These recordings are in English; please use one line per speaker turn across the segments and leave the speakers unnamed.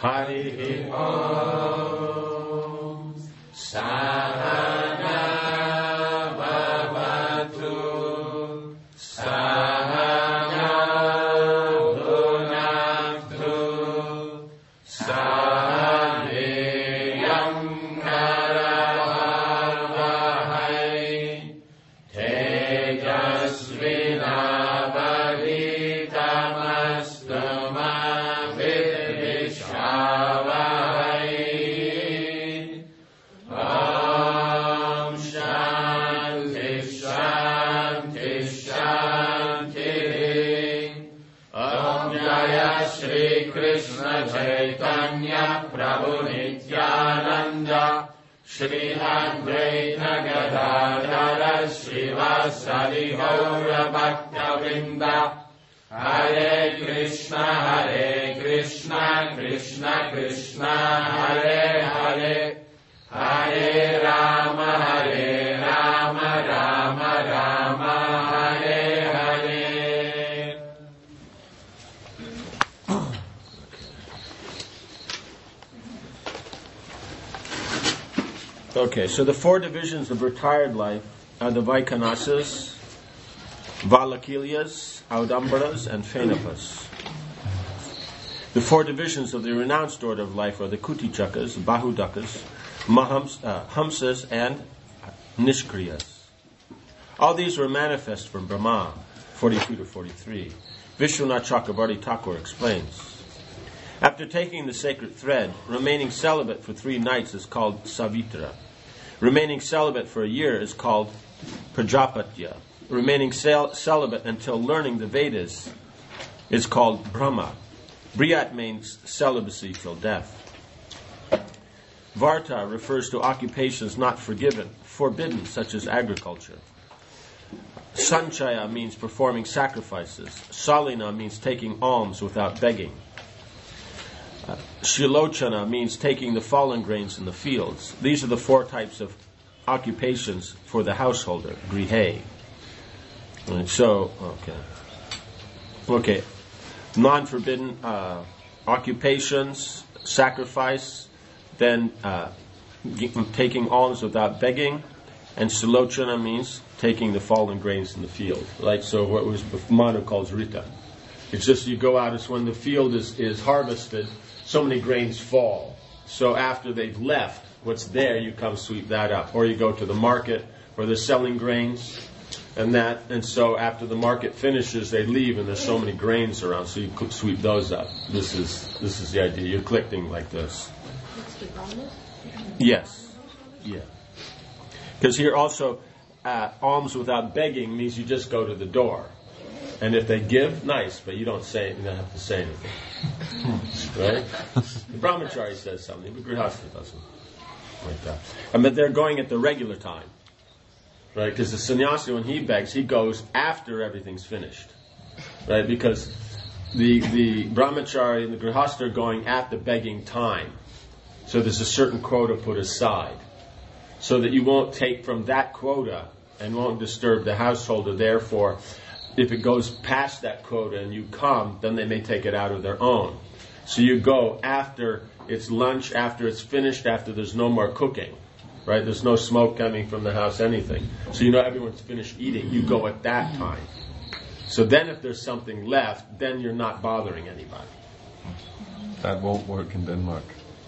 Harihi Om. Sahana Bhavatu. Sahana Bhunaktu. Sahaneyam Karavavahai. Tejasvinavaditamastu ma vidvishavahai. Om Shanti Shanti Shanti. Om Jaya Shri Krishna Chaitanya Prabhu Nityananda Shri Advaita Gadadhara Srivasadi Gaura Bhakta Vrinda. Hare Krishna Krishna Krishna Hare Hare, Hare Rama Rama Rama Hare Hare. Okay, so the four divisions of retired life are the Vaikanasas, Valakilyas, Audambaras, and Phenapas. The four divisions of the renounced order of life are the Kutichakas, Bahudakas, Hamsas, and Nishkriyas. All these were manifest from Brahma, 42 to 43. Vishwanath Chakravarti Thakur explains. After taking the sacred thread, remaining celibate for 3 nights is called Savitra. Remaining celibate for a year is called Prajapatya. Remaining celibate until learning the Vedas is called Brahma. Briyat means celibacy till death. Varta refers to occupations not forbidden, such as agriculture. Sanchaya means performing sacrifices. Salina means taking alms without begging. Shilochana means taking the fallen grains in the fields. These are the 4 types of occupations for the householder, grihe. And so, okay. Non-forbidden occupations, sacrifice, then taking alms without begging, and Shilochana means taking the fallen grains in the field. Like, so what was Manu calls Rita. It's just you go out, it's when the field is harvested, so many grains fall. So after they've left, what's there, you come sweep that up. Or you go to the market where they're selling grains, and so after the market finishes, they leave, and there's so many grains around, so you could sweep those up. This is the idea. You're collecting like this. Yes. Yeah. Because here also, alms without begging means you just go to the door. And if they give, nice, but you don't have to say anything. Right? The brahmachari says something, but grihastha doesn't. Like that. But they're going at the regular time. Right? Because the sannyasi, when he begs, he goes after everything's finished. Right? Because the brahmachari and the grihastha are going at the begging time. So there's a certain quota put aside. So that you won't take from that quota and won't disturb the householder. Therefore, if it goes past that quota and you come, then they may take it out of their own. So you go after it's lunch, after it's finished, after there's no more cooking. Right? There's no smoke coming from the house, anything. So you know everyone's finished eating. You go at that time. So then if there's something left, then you're not bothering anybody.
That won't work in Denmark.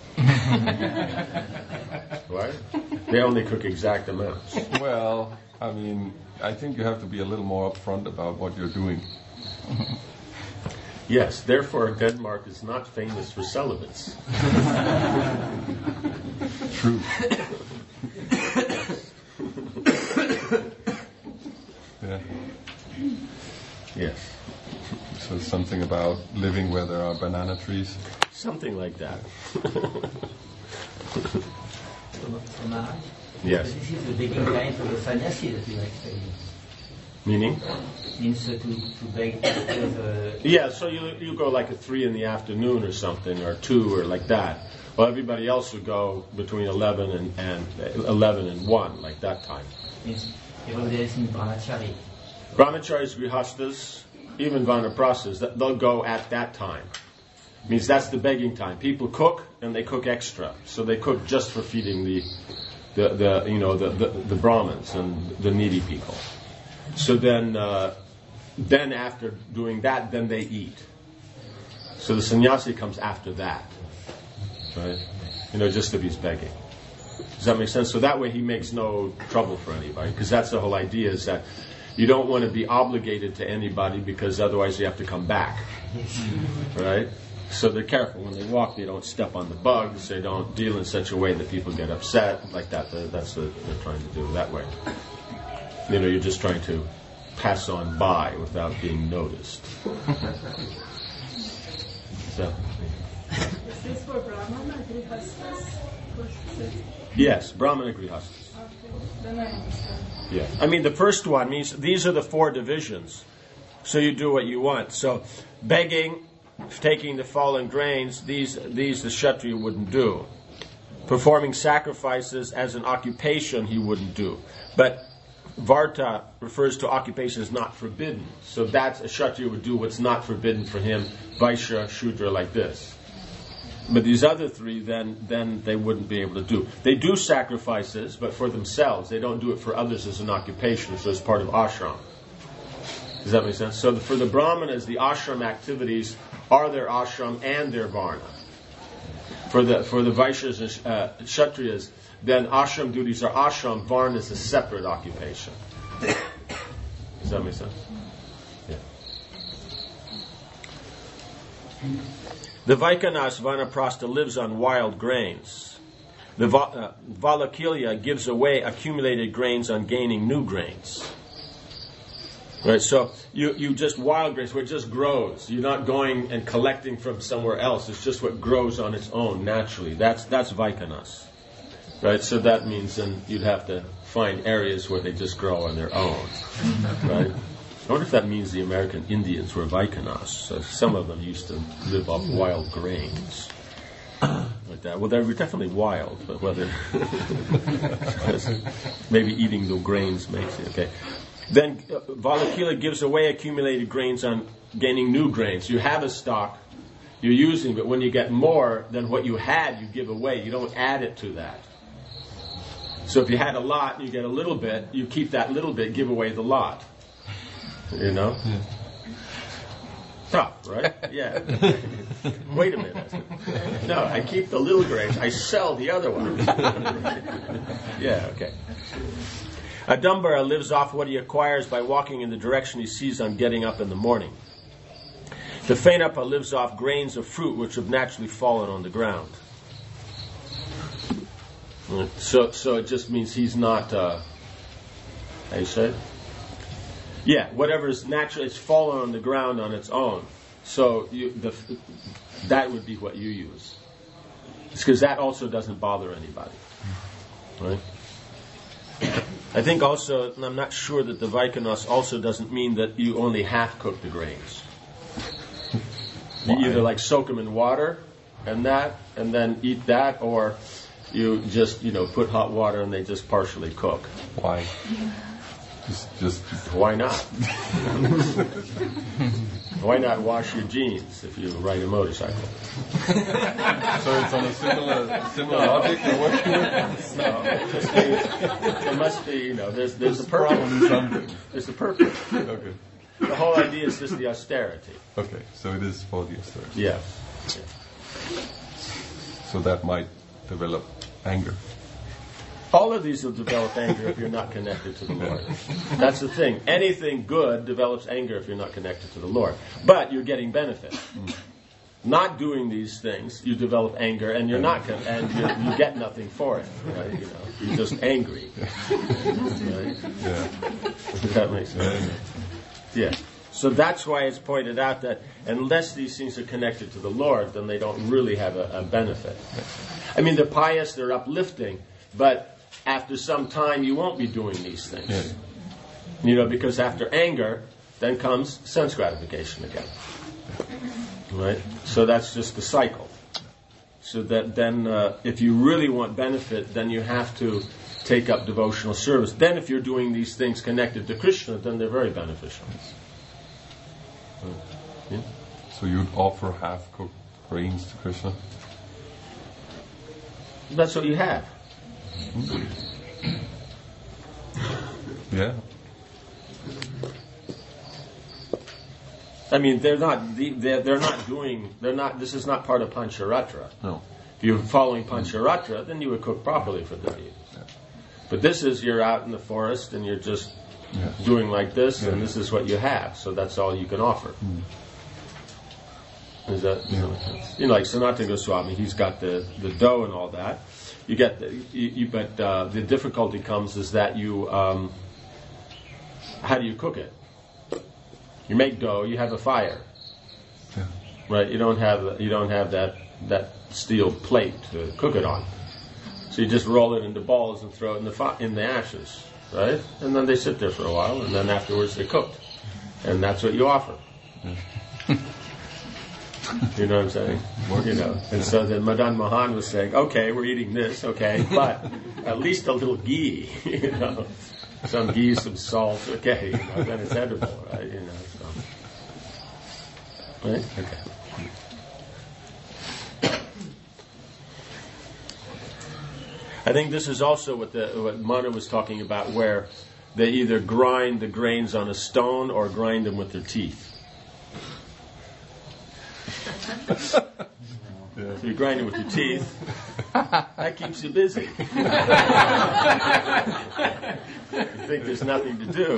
What? They only cook exact amounts.
Well, I mean, I think you have to be a little more upfront about what you're doing.
Yes, therefore Denmark is not famous for celibates.
True. Yeah.
Yes.
So something about living where there are banana trees?
Something like that.
Maharaj?
Yes.
This is the begging time for the sannyasi that we are explaining.
Meaning?
Means to beg.
Yeah, so you go like at 3 in the afternoon or something, or 2 or like that. Well, everybody else would go between 11 and 1, like that time.
Yes. Brahmachari.
Brahmacharis, grihastas, even vanaprasthas, they'll go at that time. Means that's the begging time. People cook and they cook extra, so they cook just for feeding the Brahmins and the needy people. So then after doing that, then they eat. So the sannyasi comes after that, right? Just if he's begging. Does that make sense? So that way he makes no trouble for anybody, because that's the whole idea, is that you don't want to be obligated to anybody, because otherwise you have to come back, right? So they're careful when they walk. They don't step on the bugs. They don't deal in such a way that people get upset like that. That's what they're trying to do that way. You're just trying to pass on by without being noticed. So.
Is this for Brahmana and Grihastas?
Yes, Brahmana and Grihastas.
Okay, then I understand.
Yeah. I mean, the first one means these are the 4 divisions. So you do what you want. So begging, taking the fallen grains, these the Kshatriya wouldn't do. Performing sacrifices as an occupation he wouldn't do. But Varta refers to occupations not forbidden. So that's a Kshatriya would do what's not forbidden for him, Vaishya, Shudra, like this. But these other 3, then they wouldn't be able to do. They do sacrifices, but for themselves. They don't do it for others as an occupation, so as part of ashram. Does that make sense? So for the Brahmanas, the ashram activities are their ashram and their varna. For the Vaishyas and Kshatriyas, then ashram duties are ashram, varna is a separate occupation. Does that make sense? Yeah. The Vaikanas Vanaprastha lives on wild grains. The Valakilya gives away accumulated grains on gaining new grains. Right, so you just wild grains where it just grows. You're not going and collecting from somewhere else. It's just what grows on its own naturally. That's Vaikanas. Right, so that means then you'd have to find areas where they just grow on their own. Right? I wonder if that means the American Indians were Vaikanas. So some of them used to live off wild grains. Like that. Well, they were definitely wild, but whether maybe eating the grains makes it okay. Then Valakila gives away accumulated grains on gaining new grains. You have a stock, you're using, but when you get more than what you had, you give away. You don't add it to that. So if you had a lot and you get a little bit, you keep that little bit, give away the lot. Yeah. Tough, right? Yeah. Wait a minute. No, I keep the little grains. I sell the other one. Yeah, okay. Adambara lives off what he acquires by walking in the direction he sees on getting up in the morning. The Fainapa lives off grains of fruit which have naturally fallen on the ground. So it just means he's not, how you say it? Yeah, whatever is natural, it's fallen on the ground on its own. So that would be what you use. It's because that also doesn't bother anybody. Right? I think also, and I'm not sure that the Vaikanas also doesn't mean that you only half cook the grains. You either like soak them in water and then eat that, or you just, put hot water and they just partially cook.
Why? Just
why not? Why not wash your jeans if you ride a motorcycle?
So it's on a similar logic you're working with?
No, it must be, there's a purpose. There's a purpose.
Okay.
The whole idea is just the austerity.
Okay, so it is for the austerity.
Yeah.
So that might develop anger.
All of these will develop anger if you're not connected to the Lord. That's the thing. Anything good develops anger if you're not connected to the Lord. But you're getting benefit. Not doing these things, you develop anger, and you get nothing for it. Right? You're just angry. Right?
Yeah.
That makes sense. Yeah. So that's why it's pointed out that unless these things are connected to the Lord, then they don't really have a benefit. I mean, they're pious, they're uplifting, but after some time you won't be doing these things. Yeah. Because after anger, then comes sense gratification again. Right? So that's just the cycle. So that then if you really want benefit, then you have to take up devotional service. Then if you're doing these things connected to Krishna, then they're very beneficial. Yeah?
So you'd offer half-cooked grains to Krishna.
That's what you have.
Yeah.
I mean, they're not doing. This is not part of Pancharatra.
No.
If you're following Pancharatra, then you would cook properly for Devi.
Yeah.
But this is you're out in the forest and you're just doing like this, and this is what you have. So that's all you can offer. Is that like Sanatana Goswami? He's got the dough and all that. You get but the difficulty comes is that you how do you cook it? You make dough. You have a fire, right? You don't have that steel plate to cook it on. So you just roll it into balls and throw it in the ashes, right? And then they sit there for a while, and then afterwards they're cooked, and that's what you offer. You know what I'm saying? And so then Madan Mohan was saying, okay, we're eating this, okay, but at least a little ghee, some ghee, some salt, okay, then it's edible, right? So. Right? Okay. I think this is also what Mana was talking about, where they either grind the grains on a stone or grind them with their teeth. So you grind it with your teeth. That keeps you busy. You think there's nothing to do.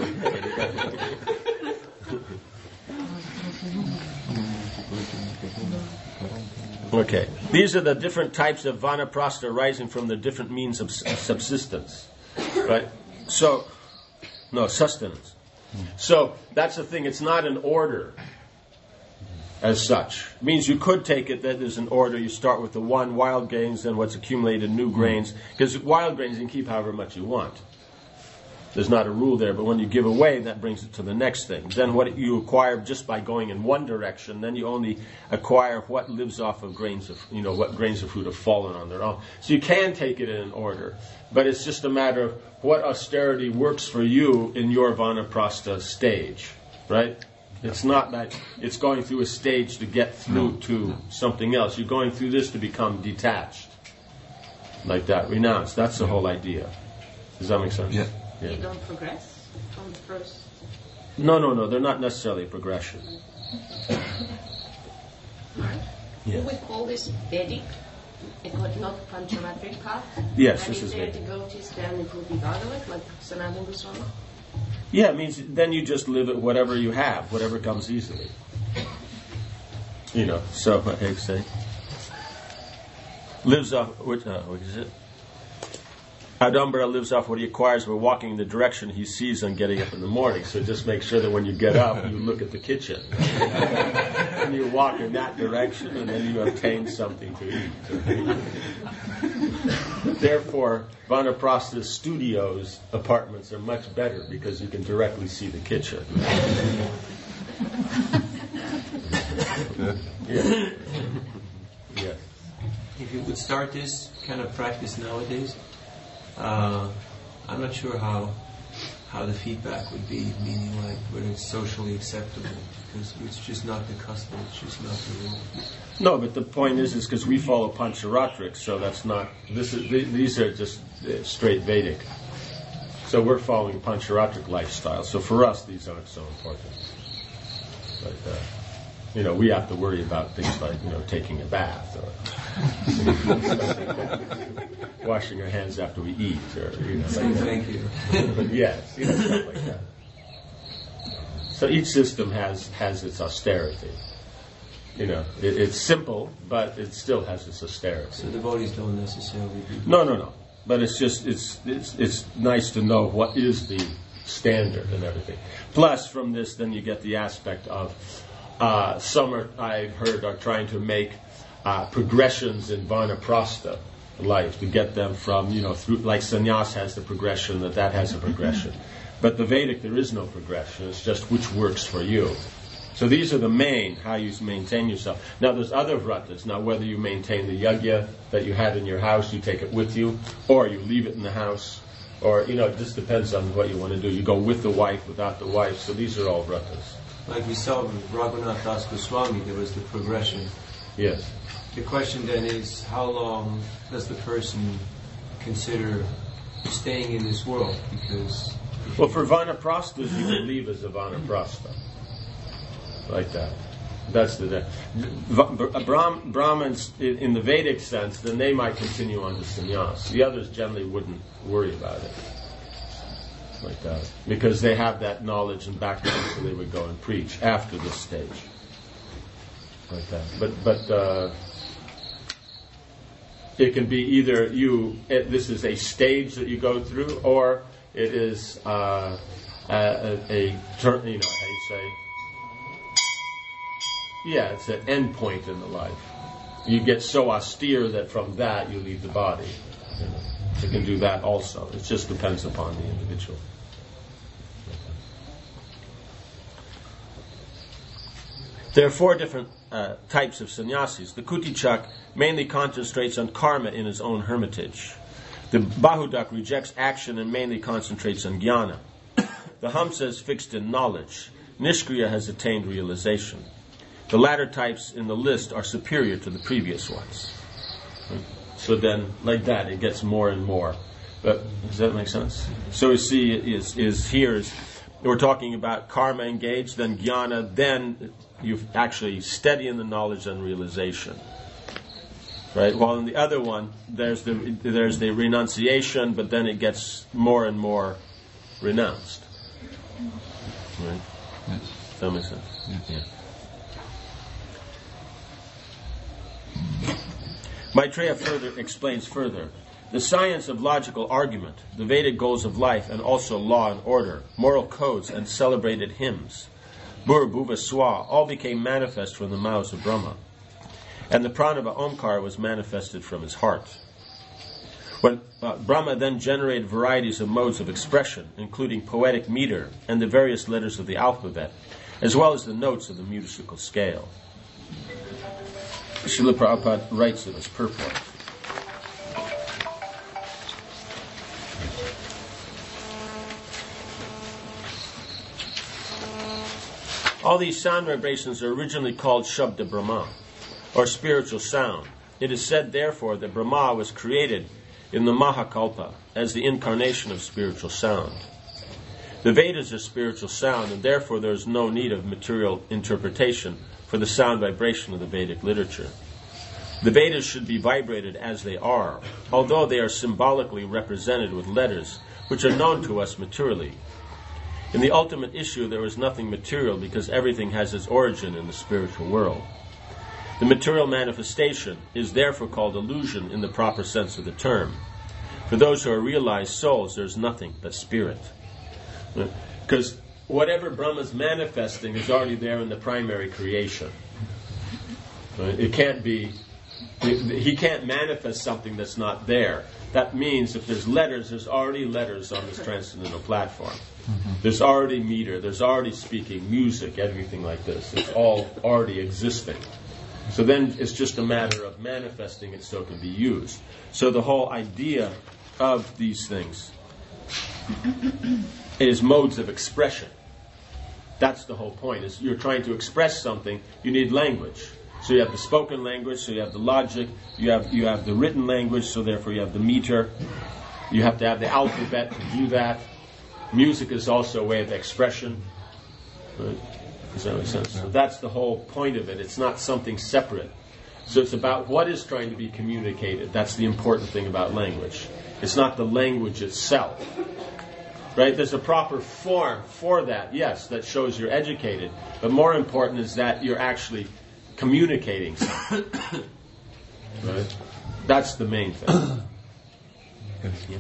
Okay. These are the different types of vanaprastha arising from the different means of subsistence. Right? So, no, sustenance. So, that's the thing. It's not an order as such. It means you could take it that there's an order. You start with the one wild grains, then what's accumulated, new grains. Because wild grains you can keep however much you want. There's not a rule there, but when you give away, that brings it to the next thing. Then what you acquire just by going in one direction, then you only acquire what lives off of grains of, what grains of food have fallen on their own. So you can take it in an order, but it's just a matter of what austerity works for you in your vanaprastha stage, right? It's not that it's going through a stage to get through to something else. You're going through this to become detached, like that, renounced. That's the whole idea. Does that make sense?
Yeah.
Yeah.
You don't progress from the first.
No. They're not necessarily a progression.
Do we call this Vedic? It was not Panchamatric path?
Yes,
and
this is
there
Vedic.
devotees then it would be Bhagavat, like Sanatana Goswami?
Yeah, it means then you just live at whatever you have, whatever comes easily. So what I say? Lives off, what is it? Adambara lives off what he acquires by walking in the direction he sees on getting up in the morning. So just make sure that when you get up, you look at the kitchen. And you walk in that direction, and then you obtain something to eat. Therefore, Vanaprastha studios, apartments are much better because you can directly see the kitchen. Yeah. Yes.
If you would start this kind of practice nowadays, I'm not sure how the feedback would be, meaning like whether it's socially acceptable, because it's just not the custom, it's just not the rule.
No, but the point is because we follow Pancharatric, so that's not. These are just straight Vedic. So we're following Pancharatric lifestyle. So for us, these aren't so important. But we have to worry about things like taking a bath or washing our hands after we eat, or like that.
Thank you.
But yes, stuff like that. So each system has its austerity. It's simple, but it still has its austerity.
So devotees don't necessarily do that.
No. But it's just it's nice to know what is the standard and everything. Plus, from this, then you get the aspect of some I've heard are trying to make progressions in Vanaprastha life to get them from through, like sannyas has the progression, that has a progression. But the Vedic, there is no progression. It's just which works for you. So these are the main, how you maintain yourself. Now there's other vratas. Now whether you maintain the yajna that you had in your house, you take it with you, or you leave it in the house, or it just depends on what you want to do. You go with the wife, without the wife. So these are all vratas.
Like we saw with Raghunath Das Goswami, there was the progression.
Yes.
the question then is, how long does the person consider staying in this world? Because
Well, for vanaprasthas, you would leave as a vanaprastha. Like that. That's the... Brahmins, in the Vedic sense, then they might continue on to sannyas. The others generally wouldn't worry about it. Like that. Because they have that knowledge and background, so they would go and preach after this stage. Like that. But it can be either this is a stage that you go through, or it is a turn, you know, how you say, yeah, it's an end point in the life. You get so austere that from that you leave the body. You know. You can do that also. It just depends upon the individual. There are 4 different types of sannyasis. The Kutichak mainly concentrates on karma in his own hermitage. The Bahudak rejects action and mainly concentrates on jnana. The Hamsa is fixed in knowledge. Nishkriya has attained realization. The latter types in the list are superior to the previous ones. So then, like that, it gets more and more. But does that make sense? So we see we're talking about karma engaged, then jnana, then you actually steady in the knowledge and realization. Right? While in the other one, there's the renunciation, but then it gets more and more renounced. Right?
Yes.
Does that make sense?
Yes.
Yeah. Maitreya explains further. The science of logical argument, the Vedic goals of life, and also law and order, moral codes, and celebrated hymns, Bur Bhuva Swa, all became manifest from the mouths of Brahma. And the pranava Omkar was manifested from his heart. When Brahma then generated varieties of modes of expression, including poetic meter and the various letters of the alphabet, as well as the notes of the musical scale. Srila Prabhupada writes it as purport. All these sound vibrations are originally called Shabda Brahma, or spiritual sound. It is said, therefore, that Brahma was created in the Mahakalpa as the incarnation of spiritual sound. The Vedas are spiritual sound, and therefore there is no need of material interpretation for the sound vibration of the Vedic literature. The Vedas should be vibrated as they are, although they are symbolically represented with letters which are known to us materially. In the ultimate issue, there is nothing material because everything has its origin in the spiritual world. The material manifestation is therefore called illusion in the proper sense of the term. For those who are realized souls, there is nothing but spirit. Because whatever Brahma is manifesting is already there in the primary creation. It can't be... He can't manifest something that's not there. That means if there's letters, there's already letters on this transcendental platform. Mm-hmm. There's already meter, there's already speaking, music, everything like this. It's all already existing. So then it's just a matter of manifesting it so it can be used. So the whole idea of these things is modes of expression. That's the whole point. Is you're trying to express something, you need language. So you have the spoken language, so you have the logic, you have the written language, so therefore you have the meter. You have to have the alphabet to do that. Music is also a way of expression. Right? Does that make sense? So that's the whole point of it. It's not something separate. So it's about what is trying to be communicated. That's the important thing about language. It's not the language itself. Right? There's a proper form for that, yes, that shows you're educated. But more important is that you're actually communicating something. Right? That's the main thing. Yeah.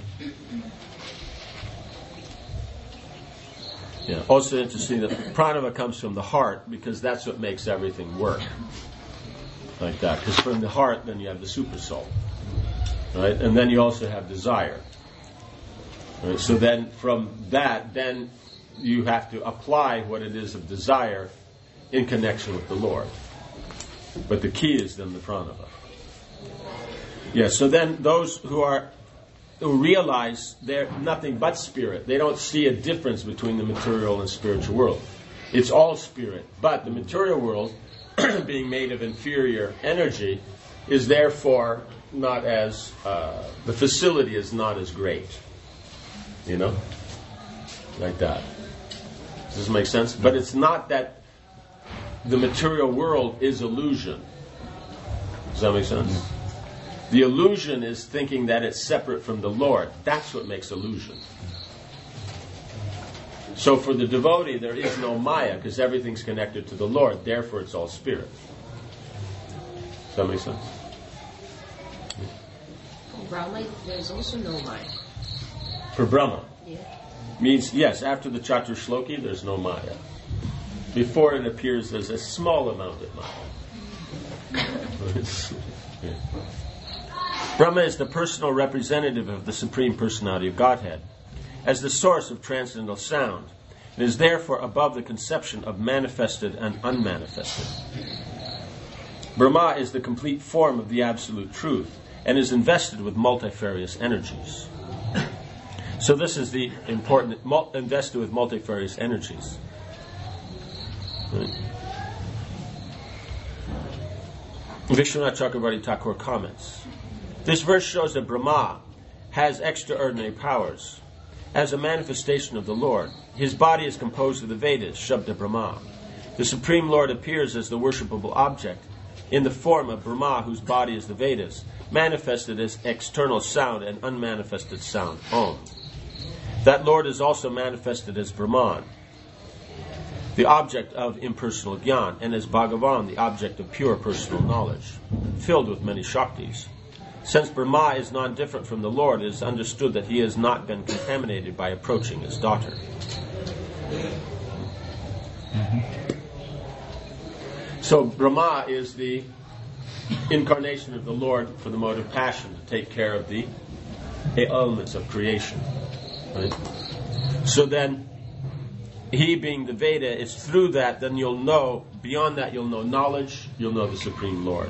Yeah. Also interesting that pranava comes from the heart because that's what makes everything work. Like that. Because from the heart, then you have the super soul. Right? And then you also have desire. Right? So then from that, then you have to apply what it is of desire in connection with the Lord. But the key is then the pranava. Yeah, so then those who realize they're nothing but spirit, they don't see a difference between the material and spiritual world. It's all spirit. But the material world, being made of inferior energy, is therefore not as, the facility is not as great. You know? Like that. Does this make sense? But it's not that the material world is illusion. Does that make sense? The illusion is thinking that it's separate from the Lord. That's what makes illusion. So for the devotee, there is no Maya because everything's connected to the Lord. Therefore, it's all spirit. Does that make sense?
For Brahma, there's also no Maya.
For Brahma.
Yeah.
Means, yes, after the Chaturshloki, there's no Maya. Before it appears, there's a small amount of Maya. Yeah. Brahma is the personal representative of the Supreme Personality of Godhead. As the source of transcendental sound, it is therefore above the conception of manifested and unmanifested. Brahma is the complete form of the Absolute Truth and is invested with multifarious energies. So this is the important, invested with multifarious energies. Right. Vishwanath Chakravarti Thakur comments, this verse shows that Brahma has extraordinary powers. As a manifestation of the Lord, his body is composed of the Vedas, Shabda Brahma. The Supreme Lord appears as the worshipable object in the form of Brahma, whose body is the Vedas, manifested as external sound and unmanifested sound, Om. That Lord is also manifested as Brahman, the object of impersonal Gyan, and as Bhagavan, the object of pure personal knowledge, filled with many Shaktis. Since Brahma is non-different from the Lord, it is understood that he has not been contaminated by approaching his daughter. So Brahma is the incarnation of the Lord for the mode of passion, to take care of the elements of creation. Right? So then, he being the Veda, it's through that, then you'll know, beyond that you'll know knowledge, you'll know the Supreme Lord.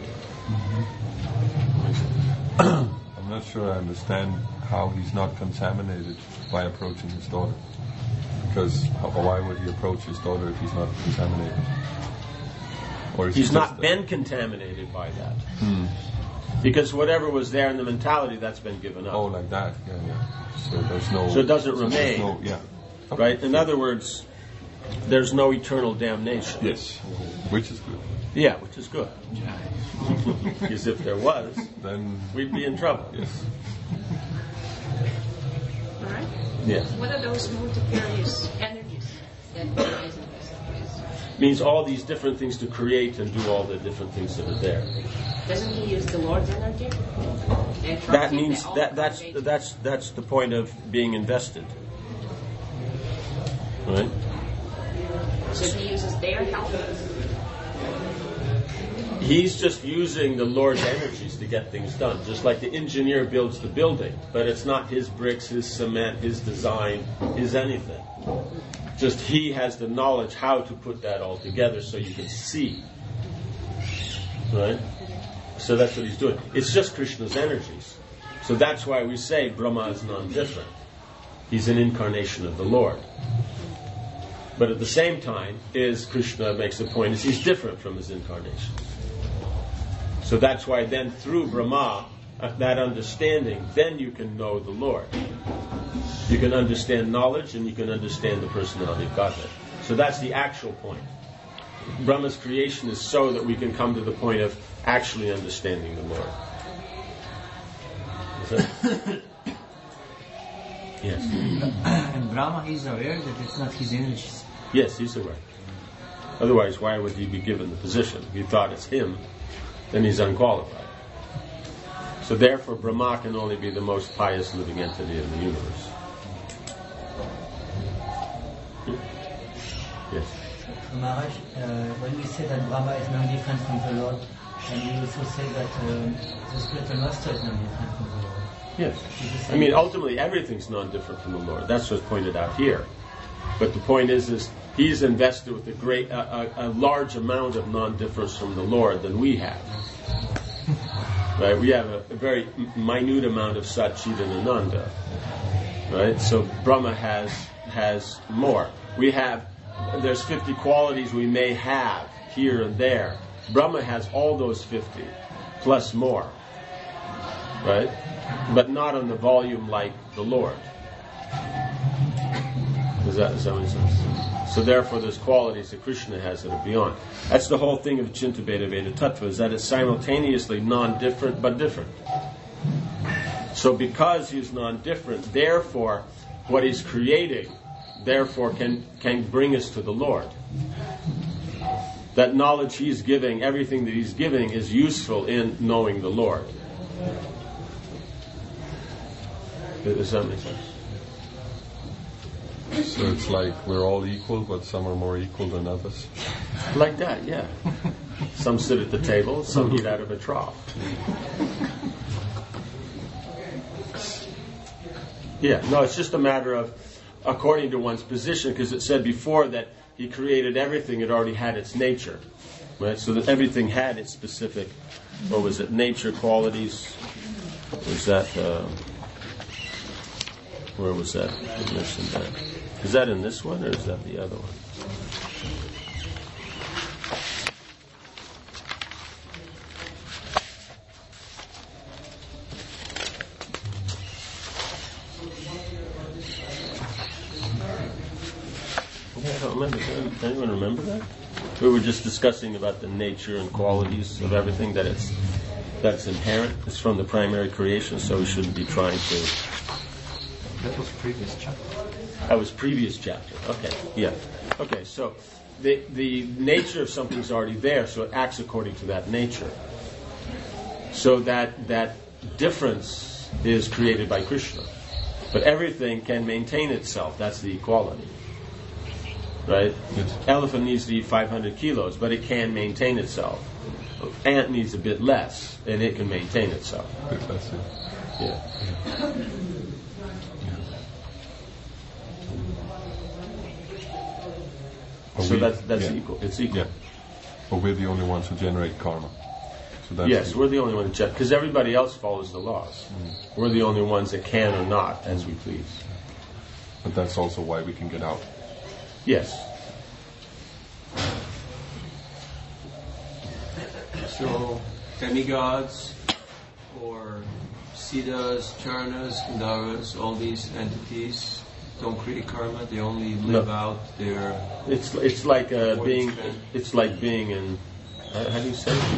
I'm not sure I understand how he's not contaminated by approaching his daughter. Because why would he approach his daughter if he's not contaminated? Or is
he's
he
not been contaminated by that. Because whatever was there in the mentality, that's been given up.
Oh, like that, yeah. So there's no...
So it doesn't remain.
Yeah.
Right? In other words, there's no eternal damnation.
Yes, which is good.
Yeah, which is good. Because if there was,
then
we'd be in trouble.
Yes.
All right.
Yes.
What are those multifarious energies that arise in this?
Means all these different things to create and do all the different things that are there.
Doesn't he use the Lord's energy?
That means that's the point of being invested. Right?
So he uses their help.
He's just using the Lord's energies to get things done. Just like the engineer builds the building, but it's not his bricks, his cement, his design, his anything. Just he has the knowledge how to put that all together so you can see. Right? So that's what he's doing. It's just Krishna's energies. So that's why we say Brahma is non-different. He's an incarnation of the Lord. But at the same time, Krishna makes the point, is he's different from his incarnation. So that's why then through Brahma, that understanding, then you can know the Lord. You can understand knowledge and you can understand the personality of Godhead. So that's the actual point. Brahma's creation is so that we can come to the point of actually understanding the Lord. Yes.
And Brahma is aware that it's not his energies.
Yes, he's aware. Otherwise, why would he be given the position? If he thought it's him, then he's unqualified. So therefore, Brahma can only be the most pious living entity in the universe. Yes.
Maharaj, when we say that Brahma is non-different from the Lord, and we also say that the spiritual master is non-different from the Lord.
Yes. I mean, ultimately, everything's non-different from the Lord. That's what's pointed out here. But the point is he's invested with a large amount of non-difference from the Lord than we have. Right? We have a very minute amount of Satchidananda. Right? So Brahma has more. There's 50 qualities we may have here and there. Brahma has all those 50 plus more, right? But not on the volume like the Lord. Is that what it says? So therefore there's qualities that Krishna has that are beyond. That's the whole thing of Chinta Bheda Veda Tattva, is that it's simultaneously non-different but different. So because he's non-different, therefore what he's creating, therefore can bring us to the Lord. That knowledge he's giving, everything that he's giving is useful in knowing the Lord. Does that make sense?
So it's like we're all equal, but some are more equal than others.
Like that, yeah. Some sit at the table, some eat out of a trough. Yeah, no, it's just a matter of according to one's position, because it said before that he created everything, it already had its nature. Right? So that everything had its specific, what was it, nature, qualities. Was that, where was that? I mentioned that. Is that in this one, or is that the other one? I don't remember. Does anyone remember that? We were just discussing about the nature and qualities of everything, that's inherent. It's from the primary creation, so we shouldn't be trying to...
That was previous chapter.
That was previous chapter. Okay, yeah. Okay, so the nature of something's already there, so it acts according to that nature. So that difference is created by Krishna. But everything can maintain itself. That's the equality. Right?
Yes.
Elephant needs to eat 500 kilos, but it can maintain itself. Ant needs a bit less, and it can maintain itself.
A bit less, yeah.
Yeah. So that's equal. It's equal.
Yeah. But we're the only ones who generate karma. So that's
Yes, we're the only ones that because everybody else follows the laws. We're the only ones that can or not as we please.
But that's also why we can get out.
Yes.
So, demigods, or Siddhas, Charanas, Gandharvas, all these entities don't create karma, they only live out their...
It's like being
spent.
it's like being in how do you say it?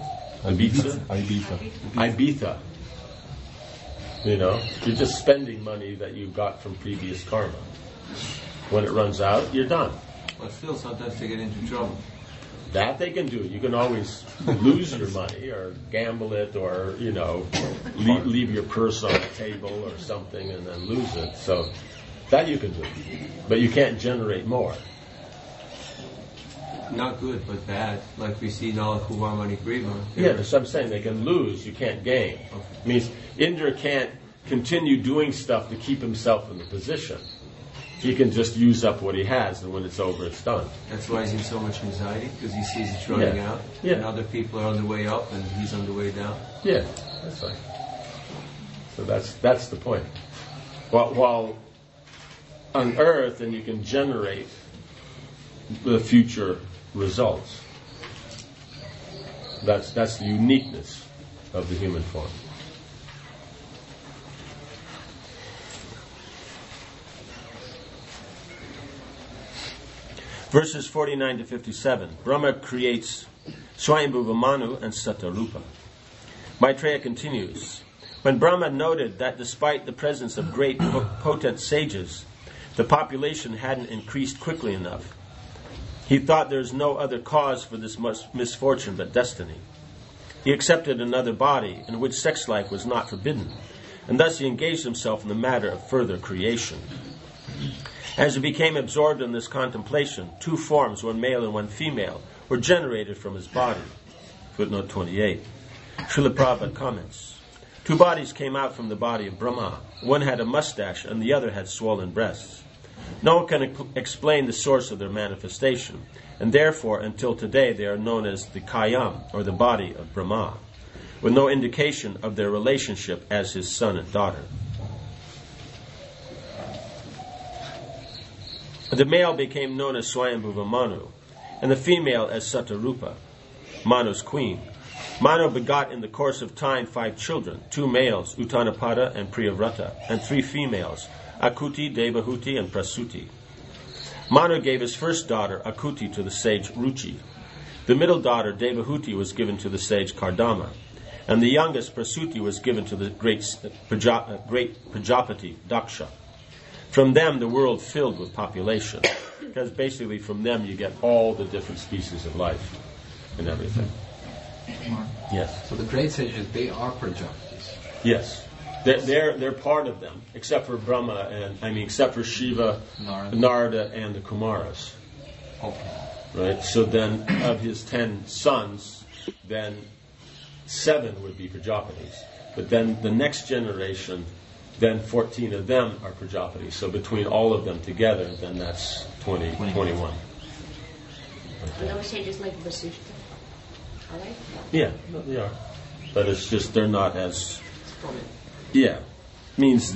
Ibiza. You know, you're just spending money that you got from previous karma. When it runs out, you're done.
But still, sometimes they get into trouble.
That they can do. You can always lose your money or gamble it or, you know, leave your purse on the table or something and then lose it. So that you can do. But you can't generate more.
Not good, but bad. Like we see Nala Kuvarmani Griva.
Yeah, that's what I'm saying. They can lose, you can't gain. It means Indra can't continue doing stuff to keep himself in the position. He can just use up what he has, and when it's over, it's done.
That's why he's in so much anxiety, because he sees it's running out.
Yeah.
And other people are on the way up, and he's on the way down.
Yeah, that's right. So that's the point. While on Earth, and you can generate the future results. That's the uniqueness of the human form. Verses 49 to 57. Brahma creates Swayambhuva Manu and Satarupa. Maitreya continues. When Brahma noted that despite the presence of great potent sages, the population hadn't increased quickly enough, he thought there was no other cause for this misfortune but destiny. He accepted another body in which sex life was not forbidden, and thus he engaged himself in the matter of further creation. As he became absorbed in this contemplation, two forms, one male and one female, were generated from his body. Footnote 28. Srila Prabhupada comments, two bodies came out from the body of Brahma. One had a mustache and the other had swollen breasts. No one can explain the source of their manifestation, and therefore, until today, they are known as the Kayam, or the body of Brahma, with no indication of their relationship as his son and daughter. The male became known as Swayambhuva Manu, and the female as Satarupa, Manu's queen, Manu begot in the course of time 5 children, 2 males, Uttanapada and Priyavrata, and 3 females, Akuti, Devahuti, and Prasuti. Manu gave his first daughter, Akuti, to the sage Ruchi. The middle daughter, Devahuti, was given to the sage Kardama, and the youngest, Prasuti, was given to the great Prajapati, Daksha. From them, the world filled with population, because basically from them you get all the different species of life and everything. Yes.
So the great sages, they are Prajapatis.
Yes. They're part of them, except for Brahma except for Shiva, Narada, and the Kumaras.
Okay.
Right? So then, of his 10 sons, then 7 would be Prajapatis. But then the next generation, then 14 of them are Prajapatis. So between all of them together, then that's 21.
And those sages like Vasishta, are they?
Yeah, they are. But it's just they're not as... Yeah. Means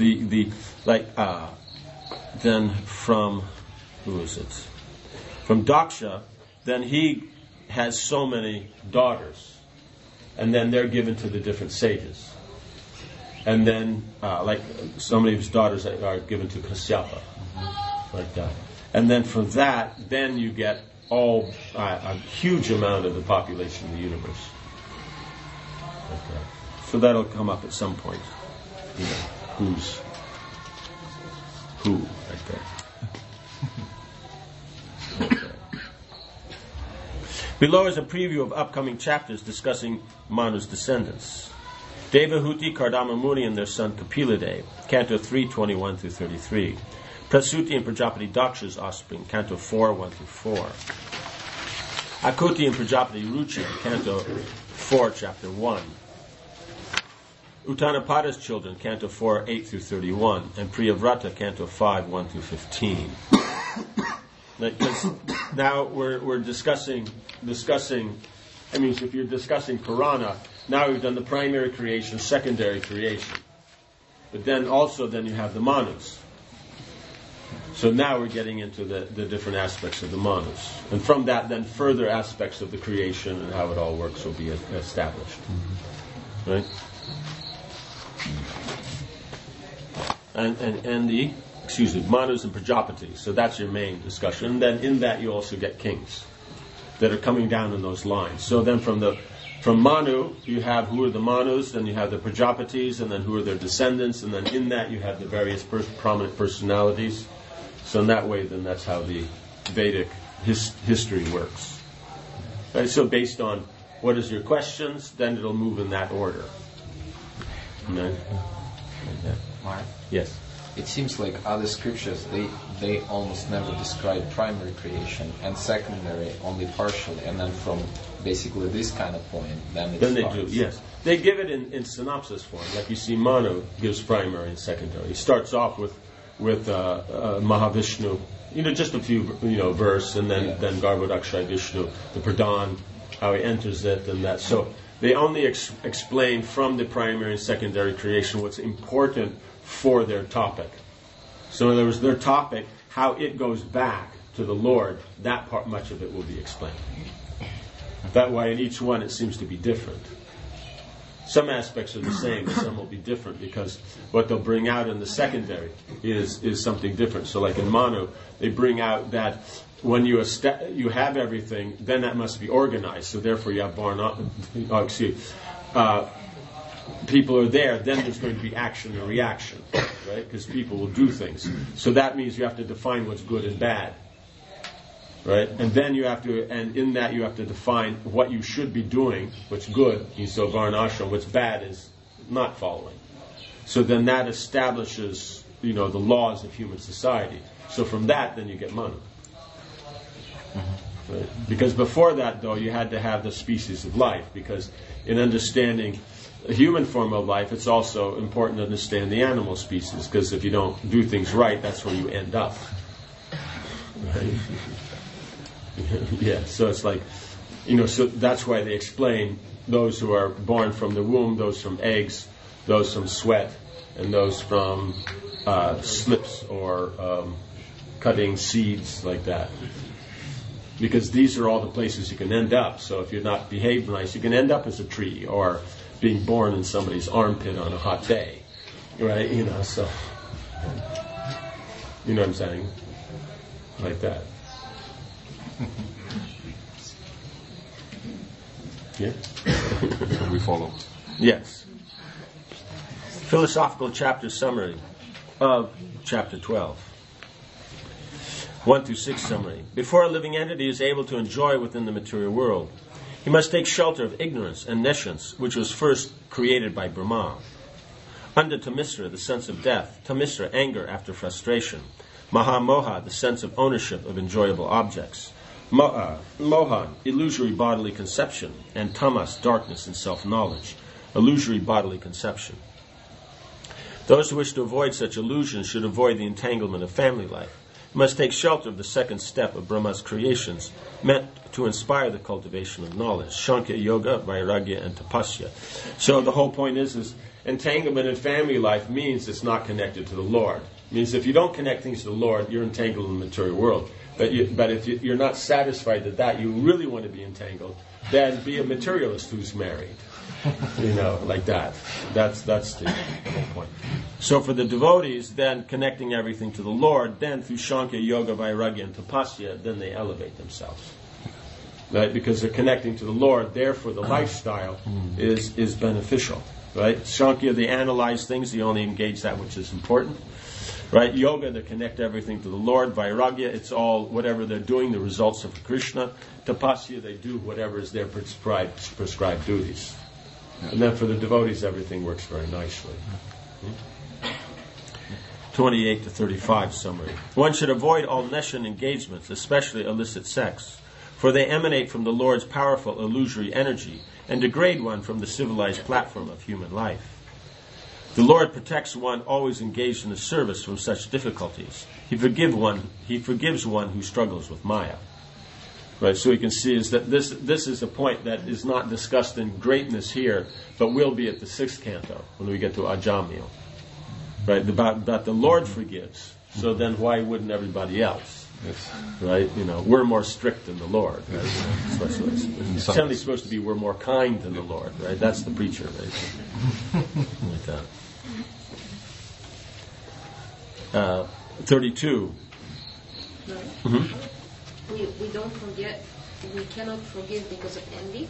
then from... Who is it? From Daksha, then he has so many daughters. And then they're given to the different sages. And then, so many of his daughters are given to Kasyapa. Like that. And then from that, then you get a huge amount of the population of the universe. Okay. So that'll come up at some point. You know, who's who right there. Okay. Below is a preview of upcoming chapters discussing Manu's descendants. Devahuti, Kardama Muni, and their son Kapilade, Canto 3, 21 through 33. Prasuti and Prajapati Daksha's offspring, Canto 4, 1 through 4. Akuti and Prajapati Ruchi, Canto 4, Chapter 1. Uttanapada's children, Canto 4, 8 through 31, and Priyavrata, Canto 5, 1 through 15. Because now we're discussing. I mean, if you're discussing Purana, now we've done the primary creation, secondary creation, but then you have the Manus. So now we're getting into the different aspects of the Manus, and from that, then further aspects of the creation and how it all works will be established. Right? And the Manus and Prajapatis. So that's your main discussion. And then in that you also get kings that are coming down in those lines. So then from Manu you have who are the Manus, then you have the Prajapatis, and then who are their descendants, and then in that you have the various prominent personalities. So in that way, then that's how the Vedic history works. Right? So based on what is your questions, then it'll move in that order. Right?
Mark?
Yes.
It seems like other scriptures, they almost never describe primary creation, and secondary only partially, and then from basically this kind of point, then
they do, yes. They give it in synopsis form, like you see Manu gives primary and secondary. He starts off with Mahavishnu, just a few, verse, and then Garbhodakshai Vishnu, the Pradhan, how he enters it, and that. So they only explain from the primary and secondary creation what's important for their topic. So in other words, their topic, how it goes back to the Lord, that part, much of it will be explained. That way in each one it seems to be different. Some aspects are the same, but some will be different, because what they'll bring out in the secondary is something different. So like in Manu, they bring out that when you have everything, then that must be organized. So therefore you have people are there, then there's going to be action and reaction, right? Because people will do things. So that means you have to define what's good and bad, right? And then and in that you have to define what you should be doing, what's good, so varnashram, what's bad is not following. So then that establishes, the laws of human society. So from that, then you get Manu. Right? Because before that, though, you had to have the species of life, because in understanding the human form of life, it's also important to understand the animal species, because if you don't do things right, that's where you end up. Right? Yeah, so it's like, so that's why they explain those who are born from the womb, those from eggs, those from sweat, and those from slips or cutting seeds like that. Because these are all the places you can end up. So if you're not behaved nice, you can end up as a tree or being born in somebody's armpit on a hot day. Right? So... You know what I'm saying? Like that. Yeah?
We follow.
Yes. Philosophical chapter summary of chapter 12. 1 through 6 summary. Before a living entity is able to enjoy within the material world, he must take shelter of ignorance and nescience, which was first created by Brahma. Under Tamisra, the sense of death, Tamisra, anger after frustration, Mahamoha, the sense of ownership of enjoyable objects, Moha, illusory bodily conception, and Tamas, darkness and self-knowledge, illusory bodily conception. Those who wish to avoid such illusions should avoid the entanglement of family life. They must take shelter of the second step of Brahma's creations, meant to inspire the cultivation of knowledge, Sankhya Yoga, Vairagya, and Tapasya. So the whole point is entanglement in family life means it's not connected to the Lord. It means if you don't connect things to the Lord, you're entangled in the material world. But if you're not satisfied that you really want to be entangled, then be a materialist who's married. Like that. That's the whole point. So for the devotees, then connecting everything to the Lord, then through Sankhya, Yoga, Vairagya, and Tapasya, then they elevate themselves. Right? Because they're connecting to the Lord, therefore the lifestyle is beneficial. Right? Sankhya, they analyze things, they only engage that which is important. Right? Yoga, they connect everything to the Lord. Vairagya, it's all whatever they're doing, the results of Krishna. Tapasya, they do whatever is their prescribed duties. And then for the devotees, everything works very nicely. 28 to 35 summary. One should avoid all nescian engagements, especially illicit sex, for they emanate from the Lord's powerful illusory energy and degrade one from the civilized platform of human life. The Lord protects one always engaged in the service from such difficulties. He forgives one who struggles with Maya. Right, so we can see is that this is a point that is not discussed in greatness here, but will be at the 6th canto when we get to Ajamil. Right, about the Lord forgives. So then why wouldn't everybody else?
Yes.
Right, we're more strict than the Lord. Right? It's generally supposed to be we're more kind than the Lord. Right, that's the preacher. Right, like that. 32. Mm-hmm.
We don't forget, we cannot forgive because of envy?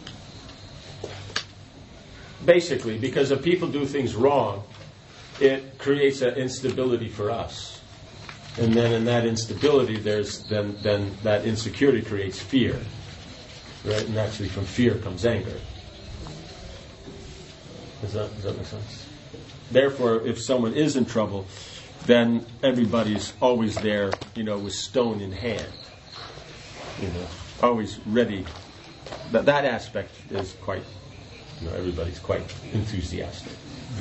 Basically, because if people do things wrong, it creates an instability for us. And then in that instability, then that insecurity creates fear. Right? And actually from fear comes anger. Does that make sense? Therefore, if someone is in trouble, then everybody's always there, with stone in hand. Always ready. That aspect is quite, everybody's quite enthusiastic.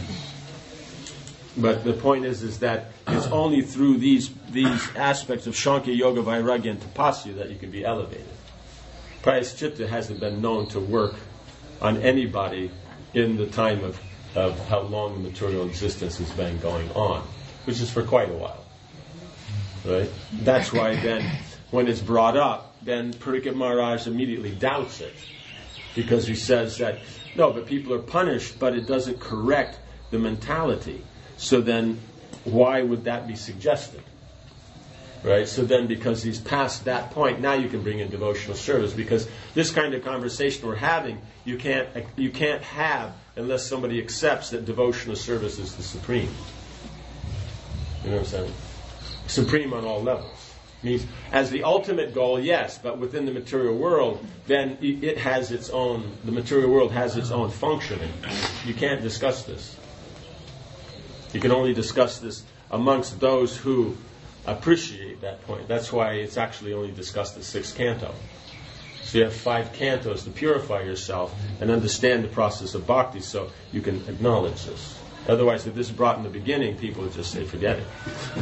But the point is that it's only through these aspects of Sankhya, Yoga, Vairagya, and Tapasya that you can be elevated. Prayaschitta hasn't been known to work on anybody in the time of how long the material existence has been going on, which is for quite a while. Right? That's why then, when it's brought up, then Parikshit Maharaj immediately doubts it. Because he says that, no, but people are punished, but it doesn't correct the mentality. So then, why would that be suggested? Right? So then, because he's past that point, now you can bring in devotional service. Because this kind of conversation we're having, you can't have unless somebody accepts that devotional service is the supreme. You know what I'm saying? Supreme on all levels. Means as the ultimate goal, yes, but within the material world, then it has its own. The material world has its own functioning. You can't discuss this. You can only discuss this amongst those who appreciate that point. That's why it's actually only discussed the 6th canto. So you have 5 cantos to purify yourself and understand the process of bhakti, so you can acknowledge this. Otherwise, if this is brought in the beginning, people would just say, forget it.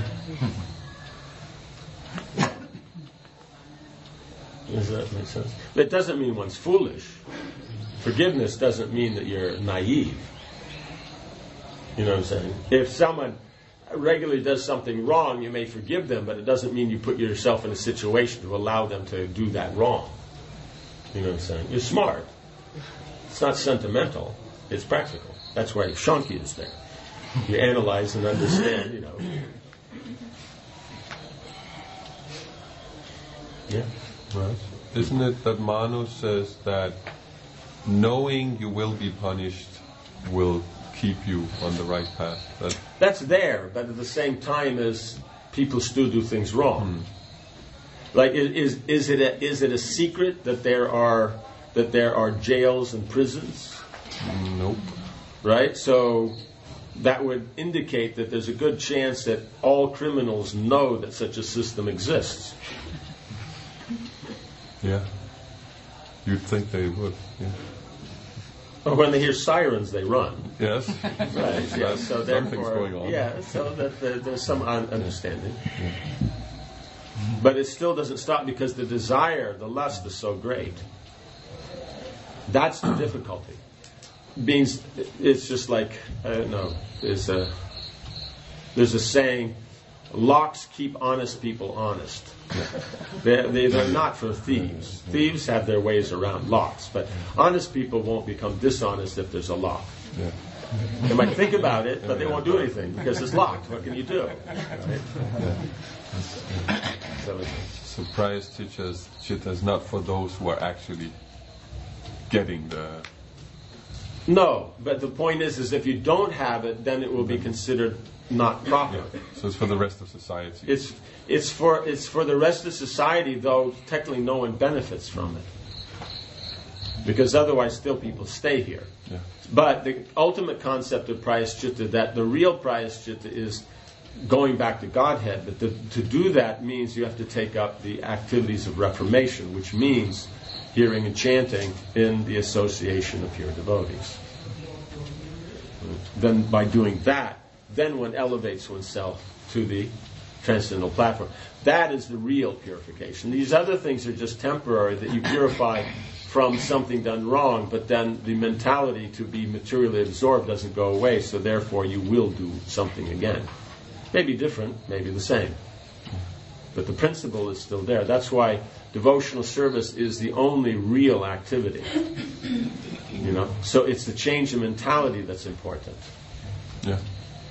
Does that make sense? It doesn't mean one's foolish. Forgiveness doesn't mean that you're naive. You know what I'm saying? If someone regularly does something wrong, you may forgive them, but it doesn't mean you put yourself in a situation to allow them to do that wrong. You know what I'm saying? You're smart. It's not sentimental. It's practical. That's why Shanki is there. You analyze and understand, you know. Yeah.
Right. Isn't it that Manu says that knowing you will be punished will keep you on the right path?
That's there, but at the same time as people still do things wrong. Like, is it a secret that there are jails and prisons?
Nope.
Right? So that would indicate that there's a good chance that all criminals know that such a system exists.
Yeah. You'd think they would. Yeah.
Or when they hear sirens, they run.
Yes.
Right. Yeah. So
something's
therefore,
going on.
yeah. So that there's some understanding. Yeah. But it still doesn't stop because the desire, the lust, is so great. That's the difficulty. It's just like, I don't know. There's a saying, locks keep honest people honest. They're not for thieves. Thieves have their ways around locks, but honest people won't become dishonest if there's a lock.
Yeah.
They might think about it, but they won't do anything because it's locked. What can you do? Right?
So Prior's Chitta is not for those who are actually getting the...
No, but the point is if you don't have it, then it will be considered not proper.
Yeah. So it's for the rest of society.
It's for the rest of society, though technically no one benefits from it. Because otherwise still people stay here.
Yeah.
But the ultimate concept of Prayaschitta, that the real Prayaschitta is going back to Godhead. But to do that means you have to take up the activities of reformation, which means hearing and chanting in the association of pure devotees. Then by doing that, then one elevates oneself to the transcendental platform. That is the real purification. These other things are just temporary, that you purify from something done wrong, but then the mentality to be materially absorbed doesn't go away, so therefore you will do something again. Maybe different, maybe the same. But the principle is still there. That's why devotional service is the only real activity. You know? So it's the change in mentality that's important.
Yeah.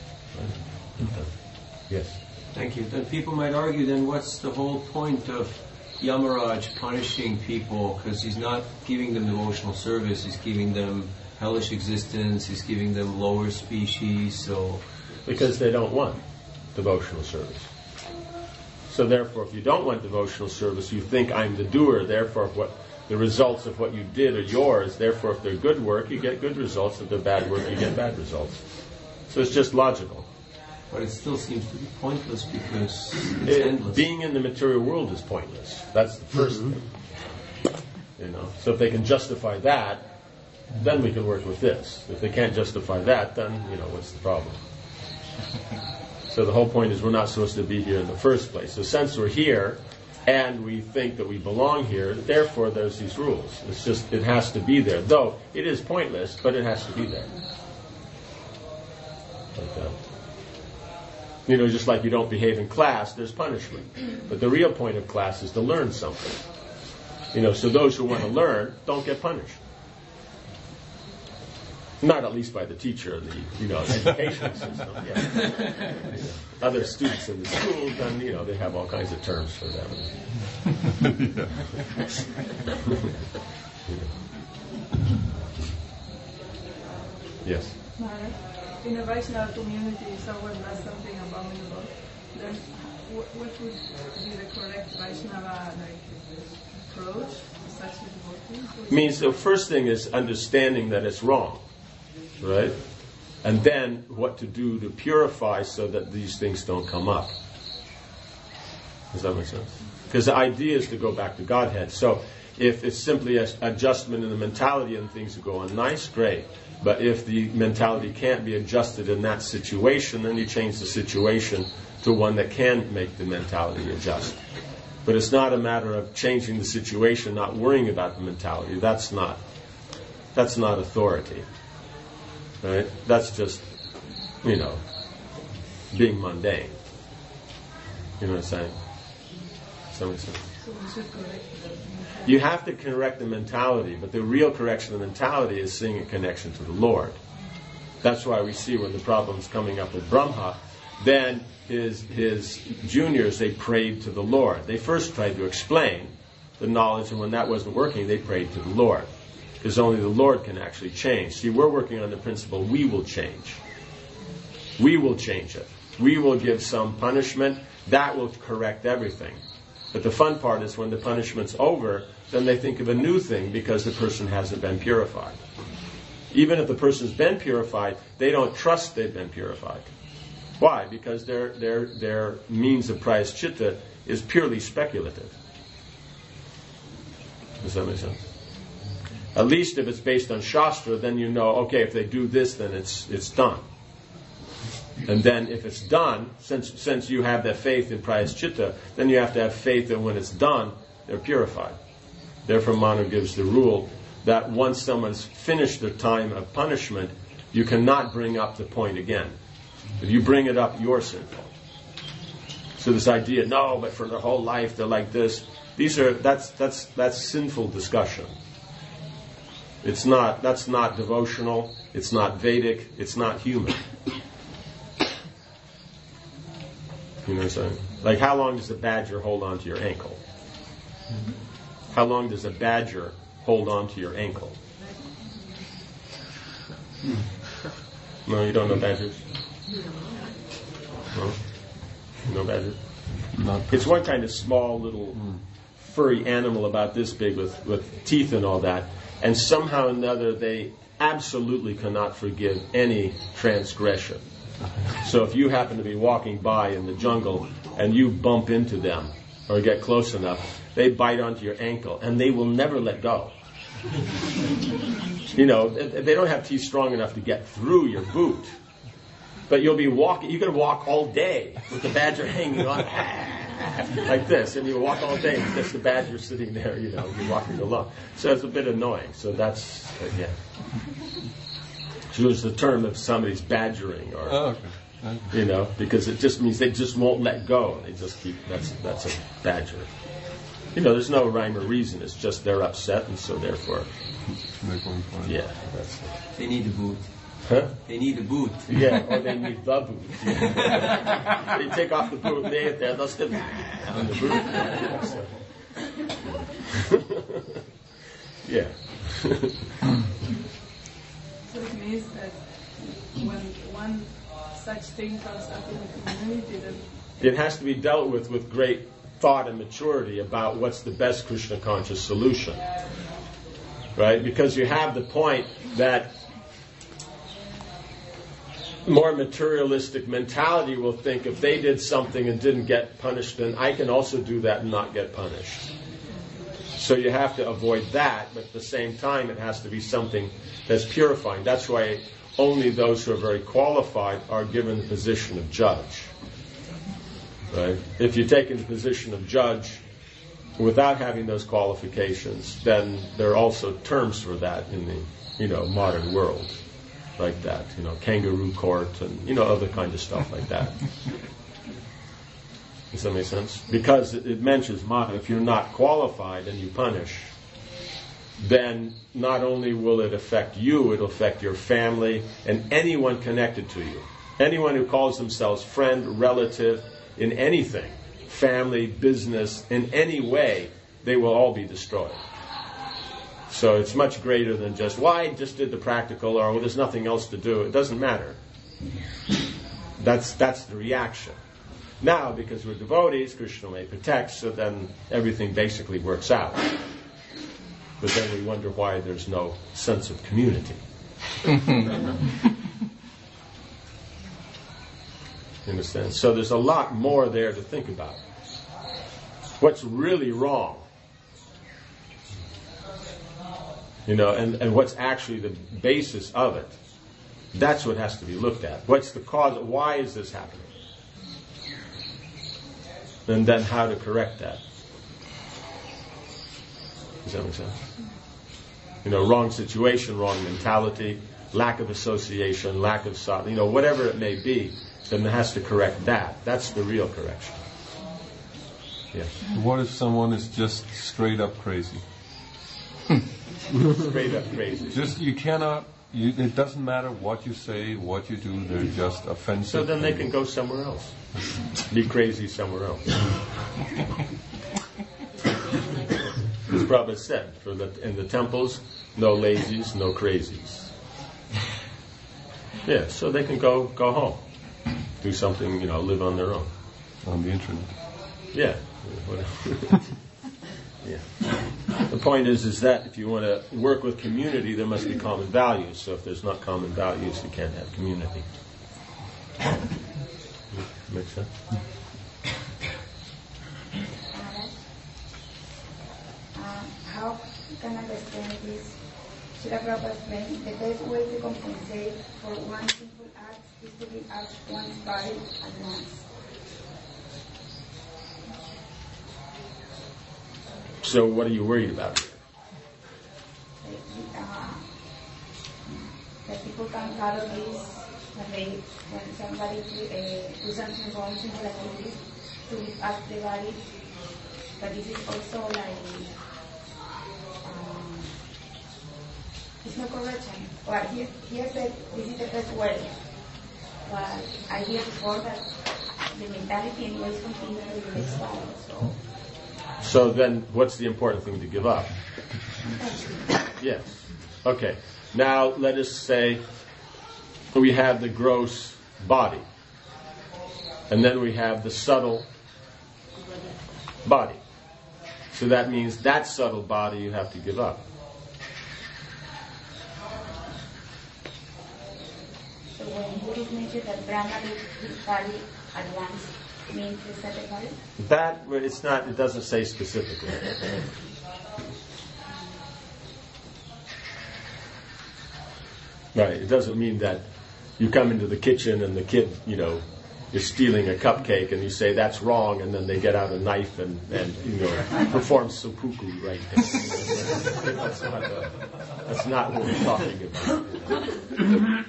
Yes.
Thank you. Then people might argue, then what's the whole point of Yamaraj punishing people? Because he's not giving them devotional service, he's giving them hellish existence, he's giving them lower species, so...
Because they don't want devotional service. So therefore, if you don't want devotional service, you think I'm the doer, therefore what the results of what you did are yours, therefore if they're good work, you get good results, if they're bad work, you get bad results. So it's just logical.
But it still seems to be pointless because it's endless.
Being in the material world is pointless. That's the first thing. You know. So if they can justify that, then we can work with this. If they can't justify that, then, what's the problem? So the whole point is we're not supposed to be here in the first place. So since we're here and we think that we belong here, therefore there's these rules. It's just, it has to be there. Though it is pointless, but it has to be there. Like that. Just like you don't behave in class, there's punishment. But the real point of class is to learn something. So those who want to learn don't get punished. Not at least by the teacher and the education system. Yeah. Other students in the school, then they have all kinds of terms for them. Yes.
In a Vaishnava community, if someone does something abominable, then what would be the correct Vaishnava approach to such a devotee?
Means the first thing is understanding that it's wrong, right? And then what to do to purify so that these things don't come up. Does that make sense? Because the idea is to go back to Godhead. So if it's simply an adjustment in the mentality and things are going nice, great. But if the mentality can't be adjusted in that situation, then you change the situation to one that can make the mentality adjust. But it's not a matter of changing the situation, not worrying about the mentality. That's not authority. Right? That's just, being mundane. You know what I'm saying? Somebody said.
So we should correct the mentality.
You have to correct the mentality, but the real correction of the mentality is seeing a connection to the Lord. That's why we see when the problem's coming up with Brahma, then his juniors, they prayed to the Lord. They first tried to explain the knowledge, and when that wasn't working, they prayed to the Lord. Because only the Lord can actually change. See, we're working on the principle, we will change. We will change it. We will give some punishment. That will correct everything. But the fun part is when the punishment's over, then they think of a new thing because the person hasn't been purified. Even if the person's been purified, they don't trust they've been purified. Why? Because their means of prayaschitta is purely speculative. Does that make sense? At least if it's based on Shastra, then you know, okay, if they do this, then it's done. And then if it's done, since you have that faith in prayaschitta, then you have to have faith that when it's done, they're purified. Therefore, Manu gives the rule that once someone's finished their time of punishment, you cannot bring up the point again. If you bring it up, you're sinful. So this idea, no, but for their whole life they're like this. That's sinful discussion. That's not devotional. It's not Vedic. It's not human. You know what I'm saying? Like, how long does a badger hold on to your ankle? How long does a badger hold on to your ankle? No, you don't know badgers? No? You know badgers? It's one kind of small little furry animal about this big with teeth and all that. And somehow or another they absolutely cannot forgive any transgression. So if you happen to be walking by in the jungle and you bump into them or get close enough, they bite onto your ankle and they will never let go. You know, they don't have teeth strong enough to get through your boot. But you'll be walking, you can walk all day with the badger hanging on like this, and you walk all day and there's the badger sitting there, you know, you're walking along. So it's a bit annoying. So that's, yeah. So it's the term of somebody's badgering, or, you know, because it just means they just won't let go. They just keep, that's a badger. You know, there's no rhyme or reason. It's just they're upset, and so therefore, yeah, that's it.
They need a boot.
Huh?
They need a boot.
Yeah, or they need the boot. Yeah. They take off the boot and they hit there, they'll still on the boot. Yeah.
So it means that when one such thing comes up in the community, then
it has to be dealt with great thought and maturity about what's the best Krishna conscious solution. Right? Because you have the point that more materialistic mentality will think if they did something and didn't get punished, then I can also do that and not get punished. So you have to avoid that, but at the same time it has to be something that's purifying. That's why only those who are very qualified are given the position of judge. Right? If you take in the position of judge without having those qualifications, then there are also terms for that in the modern world. Like that, kangaroo court and, other kind of stuff like that. Does that make sense? Because it mentions, Mata, if you're not qualified and you punish, then not only will it affect you, it'll affect your family and anyone connected to you. Anyone who calls themselves friend, relative, in anything, family, business, in any way, they will all be destroyed. So it's much greater than just, I just did the practical, or there's nothing else to do. It doesn't matter. That's the reaction. Now, because we're devotees, Krishna may protect, so then everything basically works out. But then we wonder why there's no sense of community. You understand? So there's a lot more there to think about. What's really wrong? And what's actually the basis of it. That's what has to be looked at. What's the cause? Why is this happening? And then how to correct that. Does that make sense? Wrong situation, wrong mentality, lack of association, lack of whatever it may be. then it has to correct that. That's the real correction. Yes.
What if someone is just straight up crazy?
Straight up crazy.
Just you cannot. It doesn't matter what you say, what you do. They're just offensive.
So then they can go somewhere else. Be crazy somewhere else. As Prabhupada said, in the temples, no lazies, no crazies. Yeah, so they can go home, do something, live on their own.
On the internet.
Yeah. Yeah. The point is that if you want to work with community, there must be common values. So if there's not common values, you can't have community. Makes sense?
How can I understand this? Srila Prabhupada explained the best way to compensate for one simple act is to give up one's body at once.
So what are you worried about?
That people come out of this when somebody do something wrong, simple activities, to give up the body. But this is also like it's no correction. Well, here said this is the best way. But I hear before that the mentality anyways continues with the next style.
So then, what's the important thing to give up? Yes. Okay. Now, let us say we have the gross body. And then we have the subtle body. So that means that subtle body you have to give up.
So when Buddhist mentioned that Brahma did his body at once, means the subtle body?
That, it's not, it doesn't say specifically. Right, it doesn't mean that you come into the kitchen and the kid, is stealing a cupcake and you say that's wrong, and then they get out a knife and perform seppuku right there. That's not what we're talking about.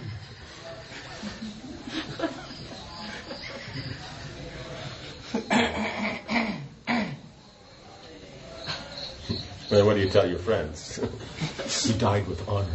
Well, what do you tell your friends? He died with honor,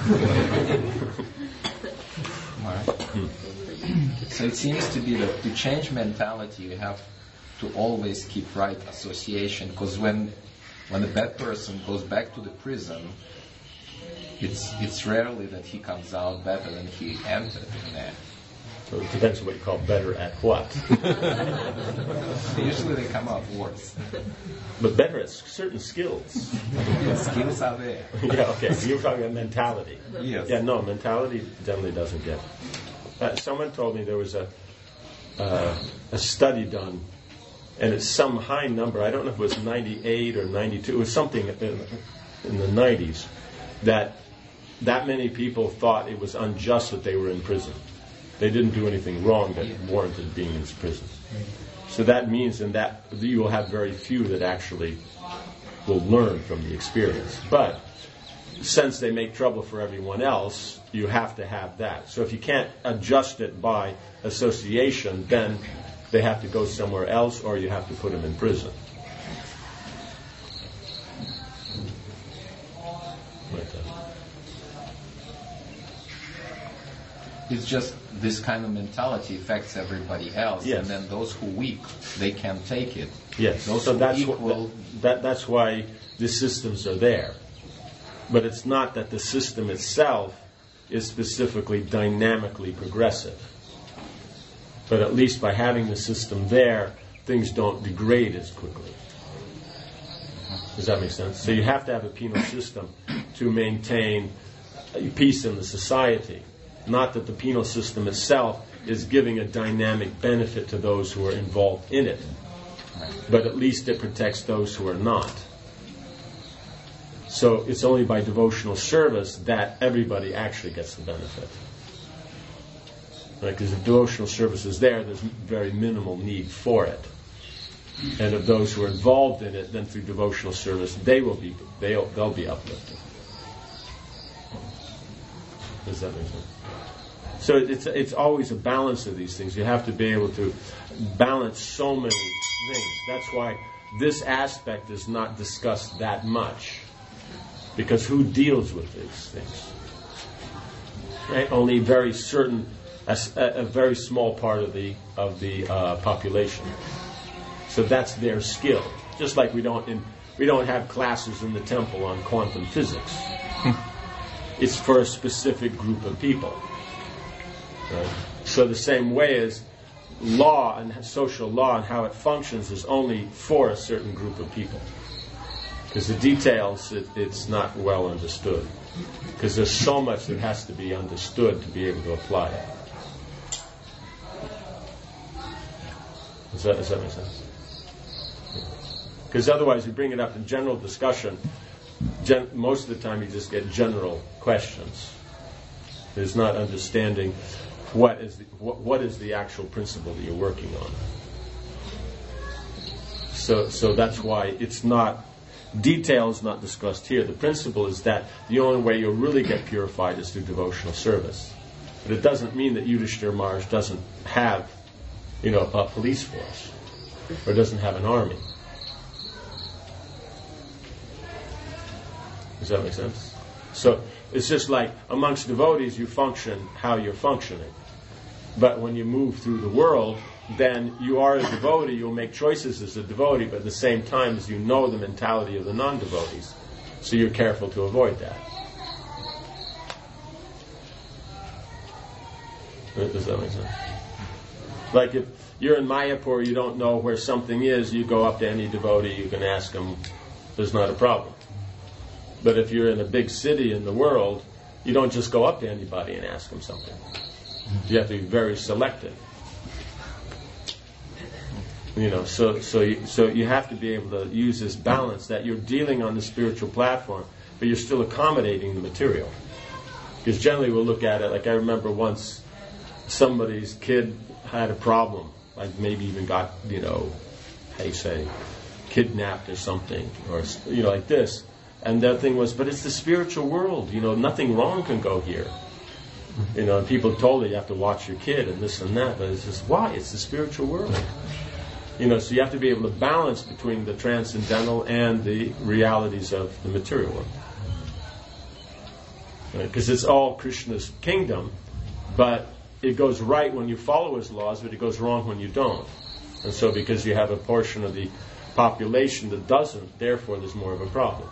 right?
So it seems to be that to change mentality, you have to always keep right association, because when a bad person goes back to the prison, it's rarely that he comes out better than he entered in there.
So it depends on what you call better at what.
Usually they come out worse.
But better at certain skills.
The skills are there.
Yeah, okay. So you're talking about mentality.
Yes.
Yeah, no, mentality generally doesn't get. Someone told me there was a study done, and it's some high number. I don't know if it was 98 or 92. It was something in the 90s that many people thought it was unjust that they were in prison. They didn't do anything wrong that warranted being in prison. So that means that you will have very few that actually will learn from the experience. But since they make trouble for everyone else, you have to have that. So if you can't adjust it by association, then they have to go somewhere else, or you have to put them in prison.
It's just this kind of mentality affects everybody else,
yes.
And then those who weak, they can't take it.
Yes,
those
so
who
that's
equal,
that's why the systems are there. But it's not that the system itself is specifically dynamically progressive. But at least by having the system there, things don't degrade as quickly. Does that make sense? So you have to have a penal system to maintain peace in the society. Not that the penal system itself is giving a dynamic benefit to those who are involved in it. But at least it protects those who are not. So it's only by devotional service that everybody actually gets the benefit. Right? Because if devotional service is there, there's very minimal need for it. And of those who are involved in it, then through devotional service, they'll be uplifted. Does that make sense? So it's always a balance of these things. You have to be able to balance so many things. That's why this aspect is not discussed that much, because who deals with these things? Right? Only very certain, a very small part of the population. So that's their skill. Just like we don't have classes in the temple on quantum physics. It's for a specific group of people. Right? So the same way as law and social law and how it functions is only for a certain group of people. Because the details, it's not well understood. Because there's so much that has to be understood to be able to apply it. Does that make sense? Because otherwise you bring it up in general discussion, most of the time you just get general questions. There's not understanding what is the actual principle that you're working on. So that's why it's not, detail is not discussed here. The principle is that the only way you'll really get purified is through devotional service. But it doesn't mean that Yudhishthira Maharaj doesn't have, a police force, or doesn't have an army. Does that make sense? So it's just like amongst devotees you function how you're functioning. But when you move through the world, then you are a devotee, you'll make choices as a devotee, but at the same time as you know the mentality of the non-devotees. So you're careful to avoid that. Does that make sense? Like if you're in Mayapur, you don't know where something is, you go up to any devotee, you can ask them, there's not a problem. But if you're in a big city in the world, you don't just go up to anybody and ask them something. You have to be very selective. So you have to be able to use this balance that you're dealing on the spiritual platform, but you're still accommodating the material. Because generally we'll look at it, like I remember once somebody's kid had a problem, like maybe even got, kidnapped or something, or, like this. And their thing was, but it's the spiritual world, nothing wrong can go here. And people told you have to watch your kid and this and that, but it's just, why? It's the spiritual world. So you have to be able to balance between the transcendental and the realities of the material world. Because it's all Krishna's kingdom, but it goes right when you follow his laws, but it goes wrong when you don't. And so because you have a portion of the population that doesn't, therefore there's more of a problem.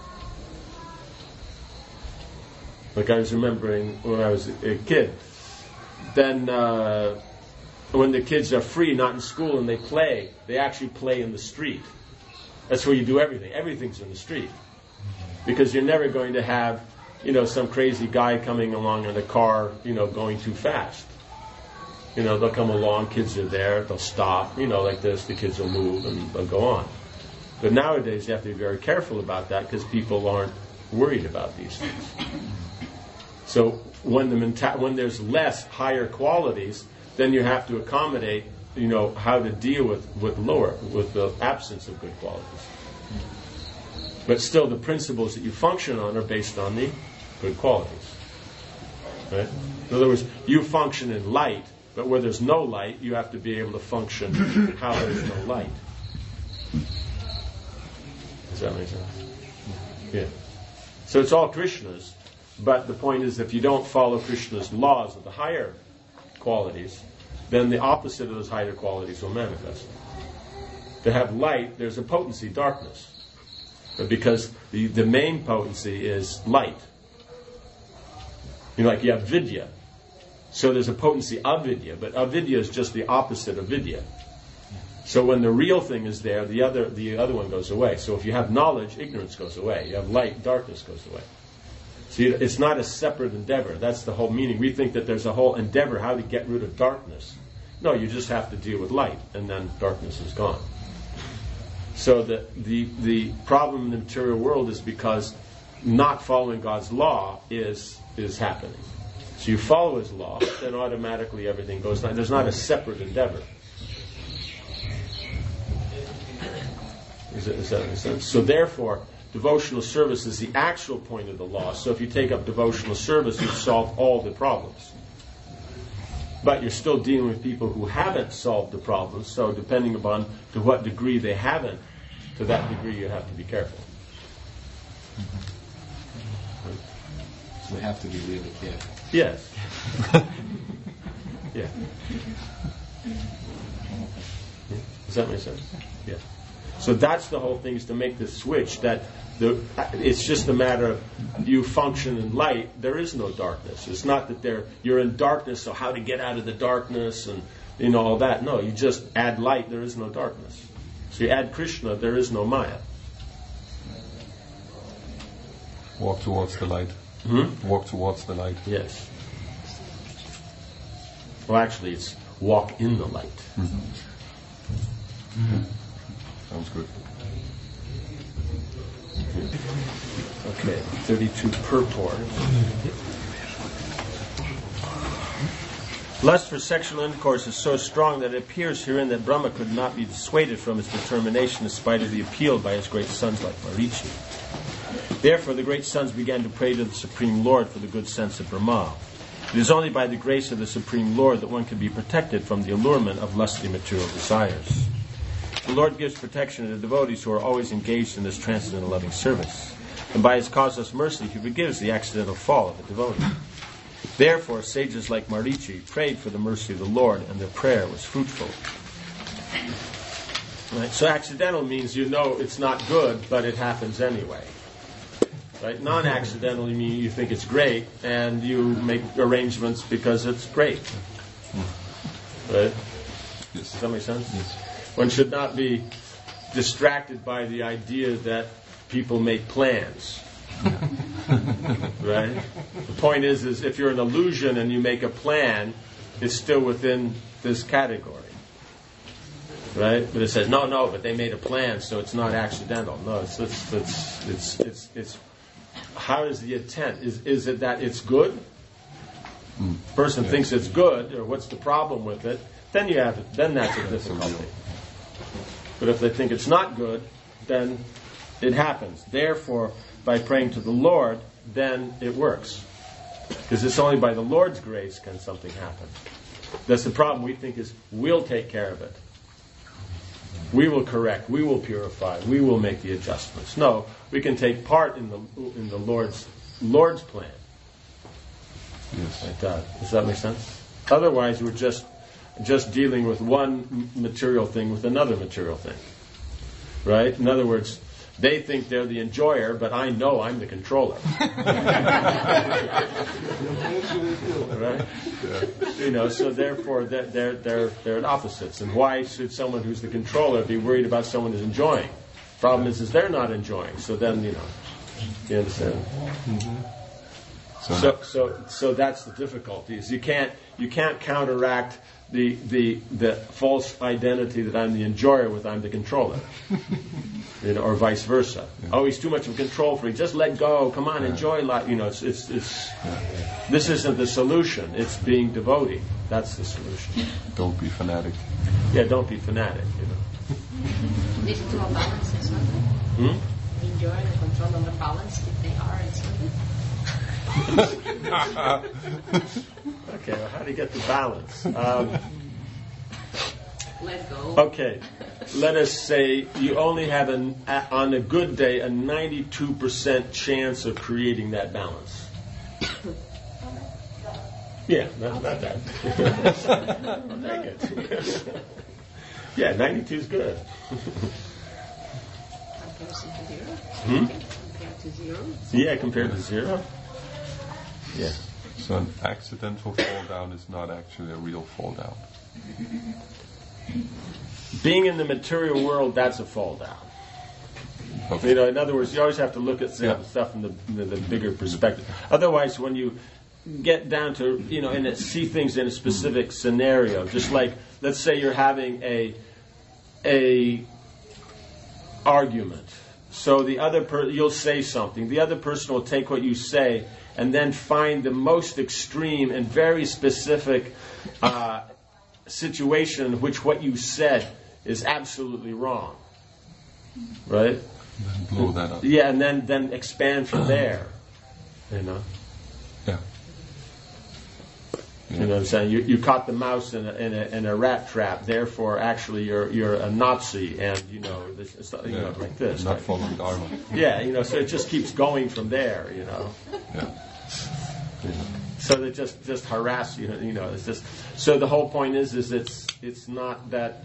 Like I was remembering when I was a kid, then when the kids are free, not in school, and they actually play in the street. That's where you do everything. Everything's in the street. Because you're never going to have, some crazy guy coming along in a car, going too fast. They'll come along, kids are there, they'll stop, like this, the kids will move and they'll go on. But nowadays you have to be very careful about that because people aren't worried about these things. So when there's less higher qualities, then you have to accommodate, how to deal with the absence of good qualities. But still, the principles that you function on are based on the good qualities. Right? In other words, you function in light, but where there's no light, you have to be able to function how there's no light. Does that make sense? Yeah. So it's all Krishna's. But the point is, if you don't follow Krishna's laws of the higher qualities, then the opposite of those higher qualities will manifest. To have light, there's a potency, darkness. Because the main potency is light. Like you have vidya. So there's a potency avidya, but avidya is just the opposite of vidya. So when the real thing is there, the other one goes away. So if you have knowledge, ignorance goes away. You have light, darkness goes away. So it's not a separate endeavor. That's the whole meaning. We think that there's a whole endeavor how to get rid of darkness. No, you just have to deal with light, and then darkness is gone. So the problem in the material world is because not following God's law is happening. So you follow his law, then automatically everything goes down. There's not a separate endeavor. Does that make sense? So therefore, devotional service is the actual point of the law. So if you take up devotional service, you solve all the problems. But you're still dealing with people who haven't solved the problem, so depending upon to what degree they haven't, to that degree you have to be careful.
So we have to be really careful.
Yes. Yeah. Does that make sense? Yeah. So that's the whole thing, is to make the switch that it's just a matter of you function in light. There is no darkness. It's not that you're in darkness, so how to get out of the darkness and all that. No, you just add light, there is no darkness. So you add Krishna, there is no Maya.
Walk towards the light. Walk towards the light.
Yes. Well, actually, it's walk in the light.
Sounds good.
Okay, 32 purport. Lust for sexual intercourse is so strong that it appears herein that Brahma could not be dissuaded from his determination in spite of the appeal by his great sons like Marichi. Therefore, the great sons began to pray to the Supreme Lord for the good sense of Brahma. It is only by the grace of the Supreme Lord that one can be protected from the allurement of lusty material desires. The Lord gives protection to the devotees who are always engaged in this transcendental loving service. And by his causeless mercy, he forgives the accidental fall of a devotee. Therefore, sages like Marichi prayed for the mercy of the Lord, and their prayer was fruitful. Right? So accidental means you know it's not good, but it happens anyway. Right? Non-accidental means you think it's great, and you make arrangements because it's great. Right?
Yes.
Does that make sense?
Yes.
One should not be distracted by the idea that people make plans. Right? The point is if you're an illusion and you make a plan, it's still within this category. Right? But it says, no, but they made a plan, so it's not accidental. No, it's how is the intent? Is it that it's good? Person thinks it's good, or what's the problem with it? Then that's a difficulty. But if they think it's not good, then it happens. Therefore, by praying to the Lord, then it works. Because it's only by the Lord's grace can something happen. That's the problem. We think is we'll take care of it. We will correct. We will purify. We will make the adjustments. No, we can take part in the Lord's plan.
Yes.
Like that. Does that make sense? Otherwise, we're just dealing with one material thing with another material thing. Right? In other words, they think they're the enjoyer, but I know I'm the controller. Right? So therefore they're at opposites. And why should someone who's the controller be worried about someone who's enjoying? Problem is they're not enjoying. So then, you understand? So that's the difficulty. Is you can't counteract the false identity that I'm the enjoyer with I'm the controller. Or vice versa. Oh, he's too much of a control freak. Just let go. Come on, enjoy life. This isn't the solution. It's being devotee. That's the solution.
Don't be fanatic.
Yeah, don't be fanatic.
This is more balance as well. Enjoy and control on the balance if they are.
Okay, well, how do you get the balance?
Let go.
Okay, let us say you only have on a good day a 92% chance of creating that balance. Yeah, not that. I'll take it. Yeah, 92 is good.
Comparison to zero? Compared to zero?
Yeah, compared to zero. Yeah.
So an accidental fall down is not actually a real fall down.
Being in the material world, that's a fall down.
Okay.
In other words, you always have to look at stuff in the bigger perspective. Otherwise, when you get down to, and see things in a specific scenario, just like, let's say you're having a argument. So the other you'll say something. The other person will take what you say and then find the most extreme and very specific situation in which what you said is absolutely wrong. Right?
And then blow that up.
Yeah, and then expand from there.
Yeah.
You know what I'm saying? You caught the mouse in a rat trap. Therefore, actually, you're a Nazi, and like this.
Not following dharma.
Yeah, so it just keeps going from there.
Yeah.
So they just harass you. It's just. So the whole point is it's not that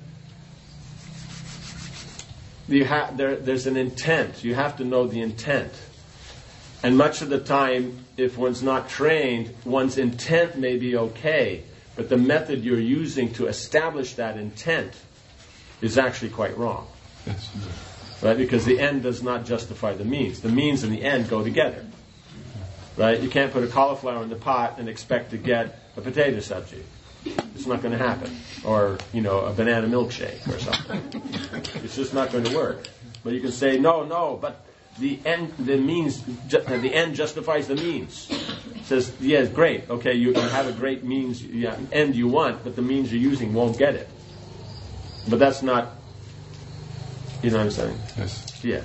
you have there's an intent. You have to know the intent. And much of the time, if one's not trained, one's intent may be okay, but the method you're using to establish that intent is actually quite wrong.
Yes.
Right? Because the end does not justify the means. The means and the end go together. Right? You can't put a cauliflower in the pot and expect to get a potato sabji. It's not going to happen. Or, a banana milkshake or something. It's just not going to work. But you can say, no, but the end justifies the means. It says, yes, great. Okay, you have a great means, end you want, but the means you're using won't get it. But that's not, you know what I'm saying?
Yes.
Yeah.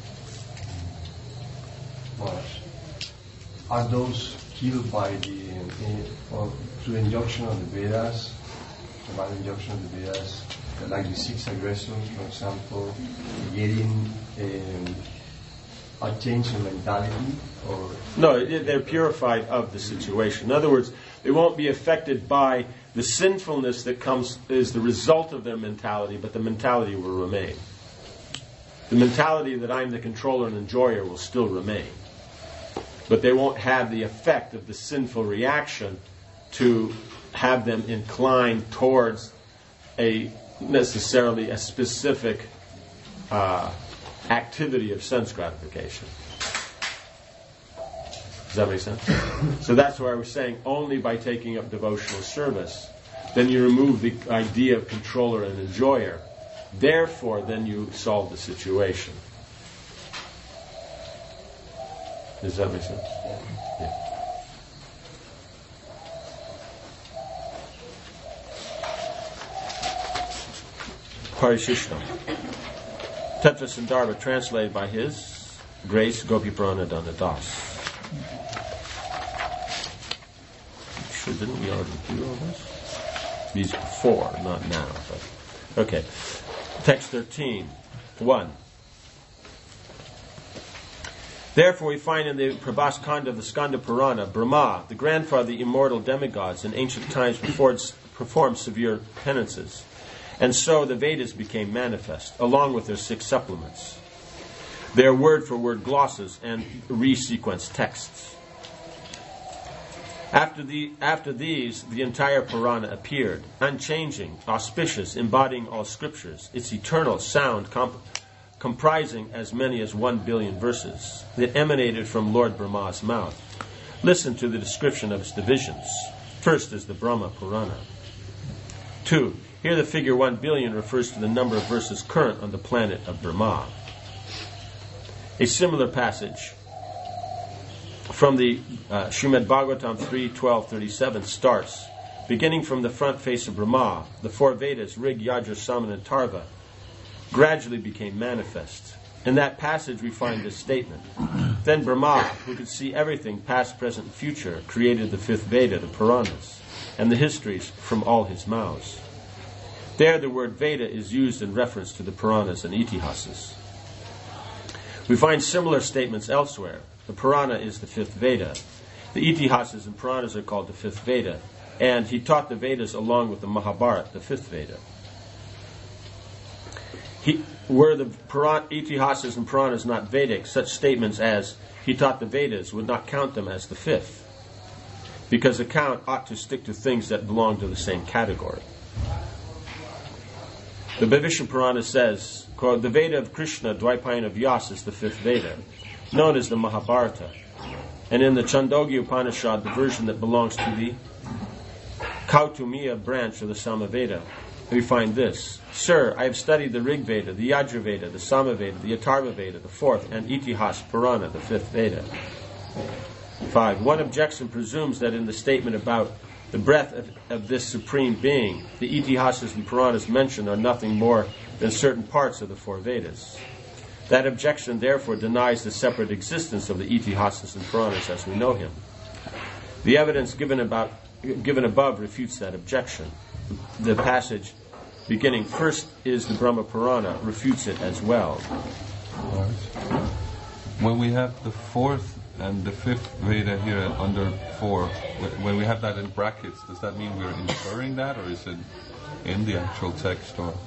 But are those killed by through injunction of the Vedas, by the injunction of the Vedas, like the six aggressions, for example, getting a change in mentality? Or
no, they're purified of the situation. In other words, they won't be affected by the sinfulness that is the result of their mentality, but the mentality will remain. The mentality that I'm the controller and enjoyer will still remain. But they won't have the effect of the sinful reaction to have them inclined towards necessarily a specific activity of sense gratification. Does that make sense? So that's why we're saying only by taking up devotional service, then you remove the idea of controller and enjoyer. Therefore, then you solve the situation. Does that make sense? Yeah. Parishishtam. Tattva Sandarbha, translated by His Grace Gopi Pranadana Das. Sure, didn't we already do all this? These before, not now. But okay. Text 13. 1. Therefore, we find in the Prabhas Khanda of the Skanda Purana, Brahma, the grandfather of the immortal demigods, in ancient times performed severe penances. And so the Vedas became manifest, along with their 6 supplements, their word-for-word glosses and resequenced texts. After these, the entire Purana appeared, unchanging, auspicious, embodying all scriptures, its eternal sound comprising as many as 1 billion verses that emanated from Lord Brahma's mouth. Listen to the description of its divisions. First is the Brahma Purana. 2. Here the figure 1 billion refers to the number of verses current on the planet of Brahma. A similar passage from the Srimad Bhagavatam 3:12-37 starts, beginning from the front face of Brahma, the 4 Vedas, Rig, Yajur, Saman, and Tarva, gradually became manifest. In that passage we find this statement. Then Brahma, who could see everything, past, present, and future, created the 5th Veda, the Puranas, and the histories from all his mouths. There the word Veda is used in reference to the Puranas and Itihasas. We find similar statements elsewhere. The Purana is the 5th Veda. The Itihasas and Puranas are called the 5th Veda. And he taught the Vedas along with the Mahabharata, the 5th Veda. Were the Itihasas and Puranas not Vedic, such statements as, he taught the Vedas, would not count them as the 5th. Because the count ought to stick to things that belong to the same category. The Bhavishya Purana says, quote, the Veda of Krishna, Dvaipayana Vyasa, is the 5th Veda, known as the Mahabharata. And in the Chandogya Upanishad, the version that belongs to the Kautumiya branch of the Samaveda, we find this. Sir, I have studied the Rig Veda, the Yajur Veda, the Samaveda, the Atharva Veda, the 4th, and Itihas Purana, the 5th Veda. 5. One objection presumes that in the statement about the breath of this Supreme Being, the Itihasas and Puranas mentioned are nothing more than certain parts of the 4 Vedas. That objection therefore denies the separate existence of the Itihasas and Puranas as we know him. The evidence given about given above refutes that objection. The passage beginning first is the Brahma Purana refutes it as well.
Right. When we have the fourth and the fifth Veda here under 4, when we have that in brackets, does that mean we're inferring that, or is it in the actual text? Or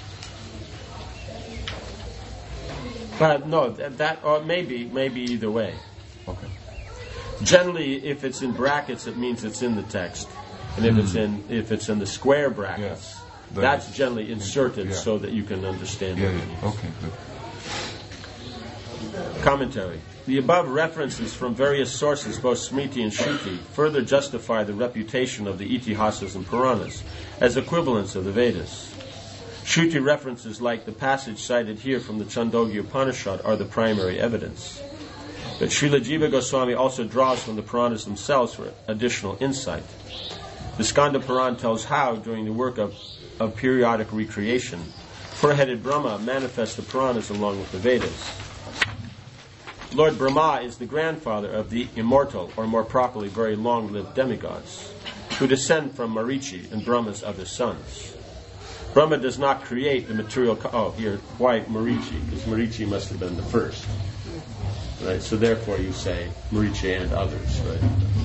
no, that or maybe either way.
Okay.
Generally, if it's in brackets, it means it's in the text, and if it's in the square brackets, that's generally inserted so that you can understand it.
Okay, good.
Commentary. The above references from various sources, both Smriti and Shruti, further justify the reputation of the Itihasas and Puranas as equivalents of the Vedas. Shruti references like the passage cited here from the Chandogya Upanishad are the primary evidence. But Srila Jiva Goswami also draws from the Puranas themselves for additional insight. The Skanda Puran tells how, during the work of periodic recreation, four-headed Brahma manifests the Puranas along with the Vedas. Lord Brahma is the grandfather of the immortal, or more properly, very long-lived demigods, who descend from Marichi and Brahma's other sons. Brahma does not create the material... why Marichi? Because Marichi must have been the first. Right? So therefore you say Marichi and others, right?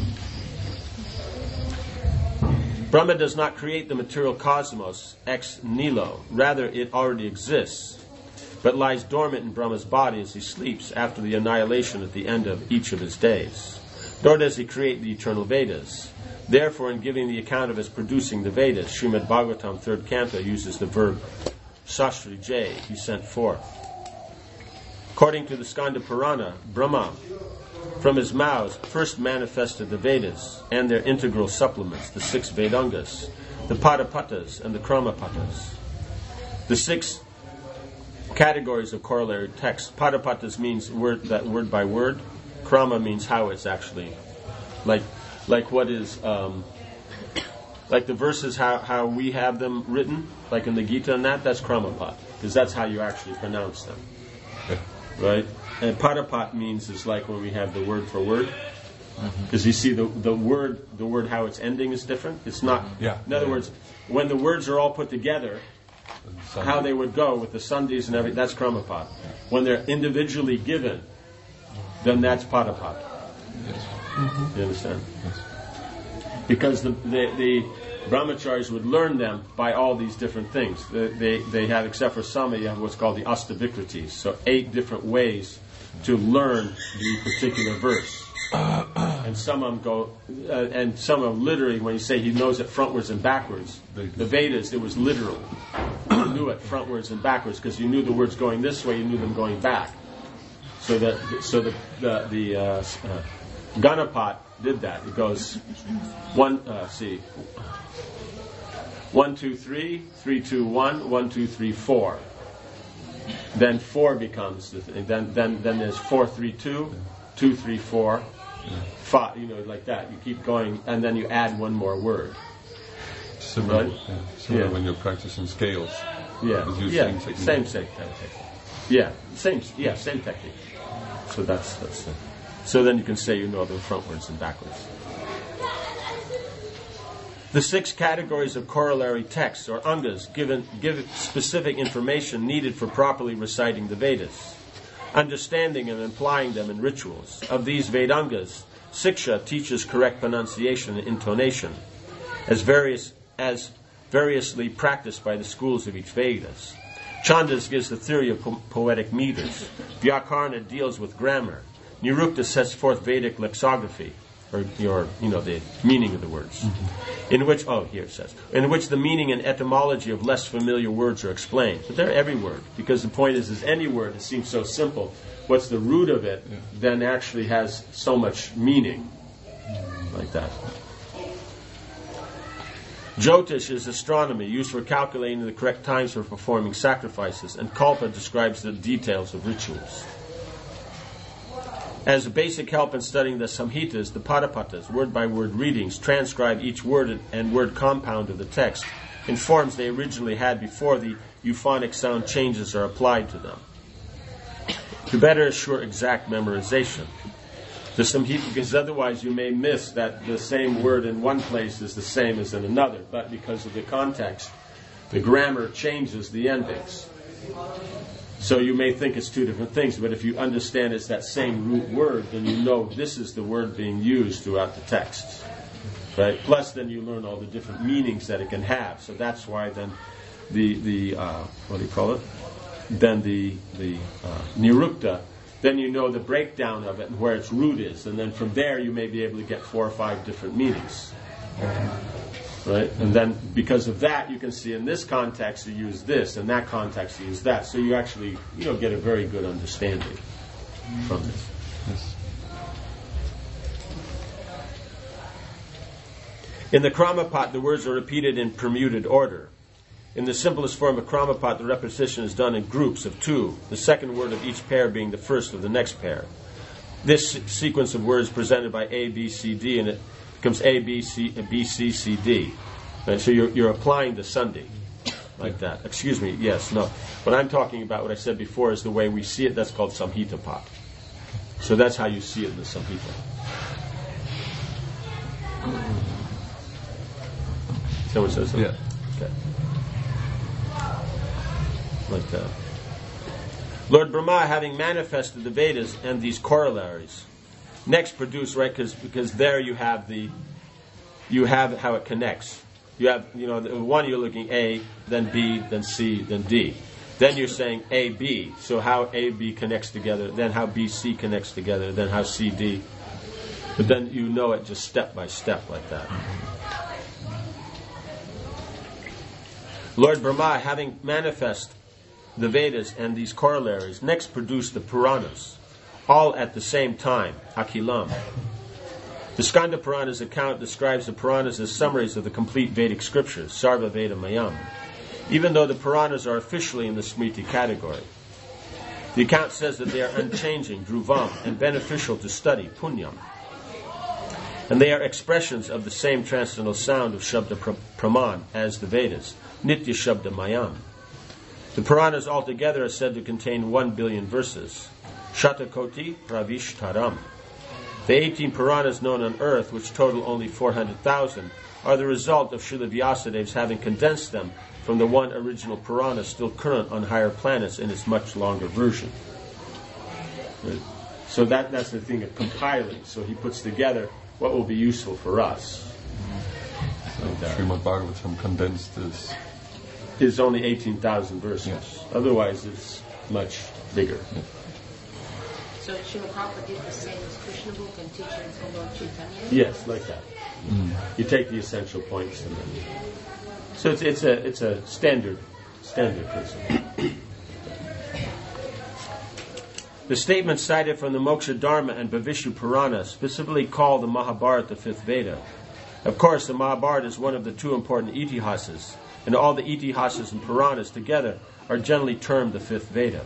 Brahma does not create the material cosmos ex nihilo. Rather, it already exists, but lies dormant in Brahma's body as he sleeps after the annihilation at the end of each of his days. Nor does he create the eternal Vedas. Therefore, in giving the account of his producing the Vedas, Srimad Bhagavatam 3rd Canto uses the verb Sastri J, he sent forth. According to the Skanda Purana, Brahma, from his mouths, first manifested the Vedas and their integral supplements, the 6 Vedangas, the Padapatas and the Kramapatas. The 6 categories of corollary text. Padapatas means word by word. Krama means how it's actually, like what is, like the verses how we have them written, like in the Gita and that's Kramapat, because that's how you actually pronounce them. Right? And Padapat means is like when we have the word for word, because you see the word how it's ending is different. It's not. In other words, when the words are all put together, how they would go with the sandhis and everything, that's Kramapat. When they're individually given, then that's Padapat.
Yes.
You understand? Yes. Because the brahmacharis would learn them by all these different things. They have, except for Sama, you have what's called the Astavikritis. So 8 different ways to learn the particular verse. And some of them go, and some of them literally, when you say he knows it frontwards and backwards, the Vedas, it was literal. You knew it frontwards and backwards because you knew the words going this way, you knew them going back. So the Ganapat did that. It goes 1, 2, 3, 3, 2, 1, 1, 2, 3, 4. Then 4 becomes the thing. Then there's 4, 3, 2, 2, 3, 4, 5. Like that. You keep going, and then you add one more word.
Similar,
right?
Similar when you're practicing scales.
Same technique. Yeah, same technique. So that's it. So then you can say you know them frontwards and backwards. The 6 categories of corollary texts, or angas, give specific information needed for properly reciting the Vedas, understanding and applying them in rituals. Of these Vedangas, Siksha teaches correct pronunciation and intonation, as variously practiced by the schools of each Vedas. Chandas gives the theory of poetic meters. Vyakarna deals with grammar. Nirukta sets forth Vedic lexicography, or the meaning of the words. In which the meaning and etymology of less familiar words are explained. But they're every word, because the point is any word that seems so simple, what's the root of it, then actually has so much meaning, like that. Jyotish is astronomy, used for calculating the correct times for performing sacrifices, and Kalpa describes the details of rituals. As a basic help in studying the Samhitas, the Padapatas, word-by-word readings, transcribe each word and word compound of the text in forms they originally had before the euphonic sound changes are applied to them, to better assure exact memorization. Because otherwise you may miss that the same word in one place is the same as in another, but because of the context, the grammar changes the endings. So you may think it's two different things, but if you understand it's that same root word, then you know this is the word being used throughout the text. Right? Plus then you learn all the different meanings that it can have. So that's why then the what do you call it? Then the nirukta, then you know the breakdown of it and where its root is, and then from there you may be able to get 4 or 5 different meanings. Right? And then because of that, you can see in this context you use this, in that context you use that. So you actually get a very good understanding from this.
Yes.
In the Kramapat, the words are repeated in permuted order. In the simplest form of Kramapat, the repetition is done in groups of 2, the second word of each pair being the first of the next pair. This sequence of words presented by A, B, C, D, and it becomes A, B, C, C, D. Right? So you're applying the sandhi like that. Excuse me, yes, no. What I'm talking about, what I said before, is the way we see it. That's called Samhitapat. So that's how you see it in the Samhita. Someone says something?
Yeah.
Okay. Like that. Lord Brahma, having manifested the Vedas and these corollaries, next produce, right? Because there you have how it connects. You have, the one you're looking A, then B, then C, then D. Then you're saying A, B. So how A, B connects together, then how B, C connects together, then how C, D. But then you know it just step by step like that. Lord Brahma, having manifest the Vedas and these corollaries, next produced the Puranas, all at the same time, Akilam. The Skanda Purana's account describes the Puranas as summaries of the complete Vedic scriptures, Sarva Veda Mayam, even though the Puranas are officially in the Smriti category. The account says that they are unchanging, Dhruvam, and beneficial to study, Punyam. And they are expressions of the same transcendental sound of Shabda Praman as the Vedas, Nitya Shabda Mayam. The Puranas altogether are said to contain 1 billion verses. Shatakoti Pravishtaram. The 18 Puranas known on earth, which total only 400,000, are the result of Srila Vyasadev's having condensed them from the one original Purana still current on higher planets in its much longer version. So that's the thing of compiling. So he puts together what will be useful for us.
Srimad Bhagavatam condensed
is only 18,000 verses.
Yes.
Otherwise, it's much bigger.
Yes.
So Srila Prabhupada did the same as Krishna book and teach it for Lord Chaitanya?
Yes, like that. You take the essential points and then. So it's a standard principle. The statements cited from the Moksha Dharma and Bhavishu Purana specifically call the Mahabharata the fifth Veda. Of course, the Mahabharata is one of the 2 important itihasas, and all the itihasas and Puranas together are generally termed the fifth Veda.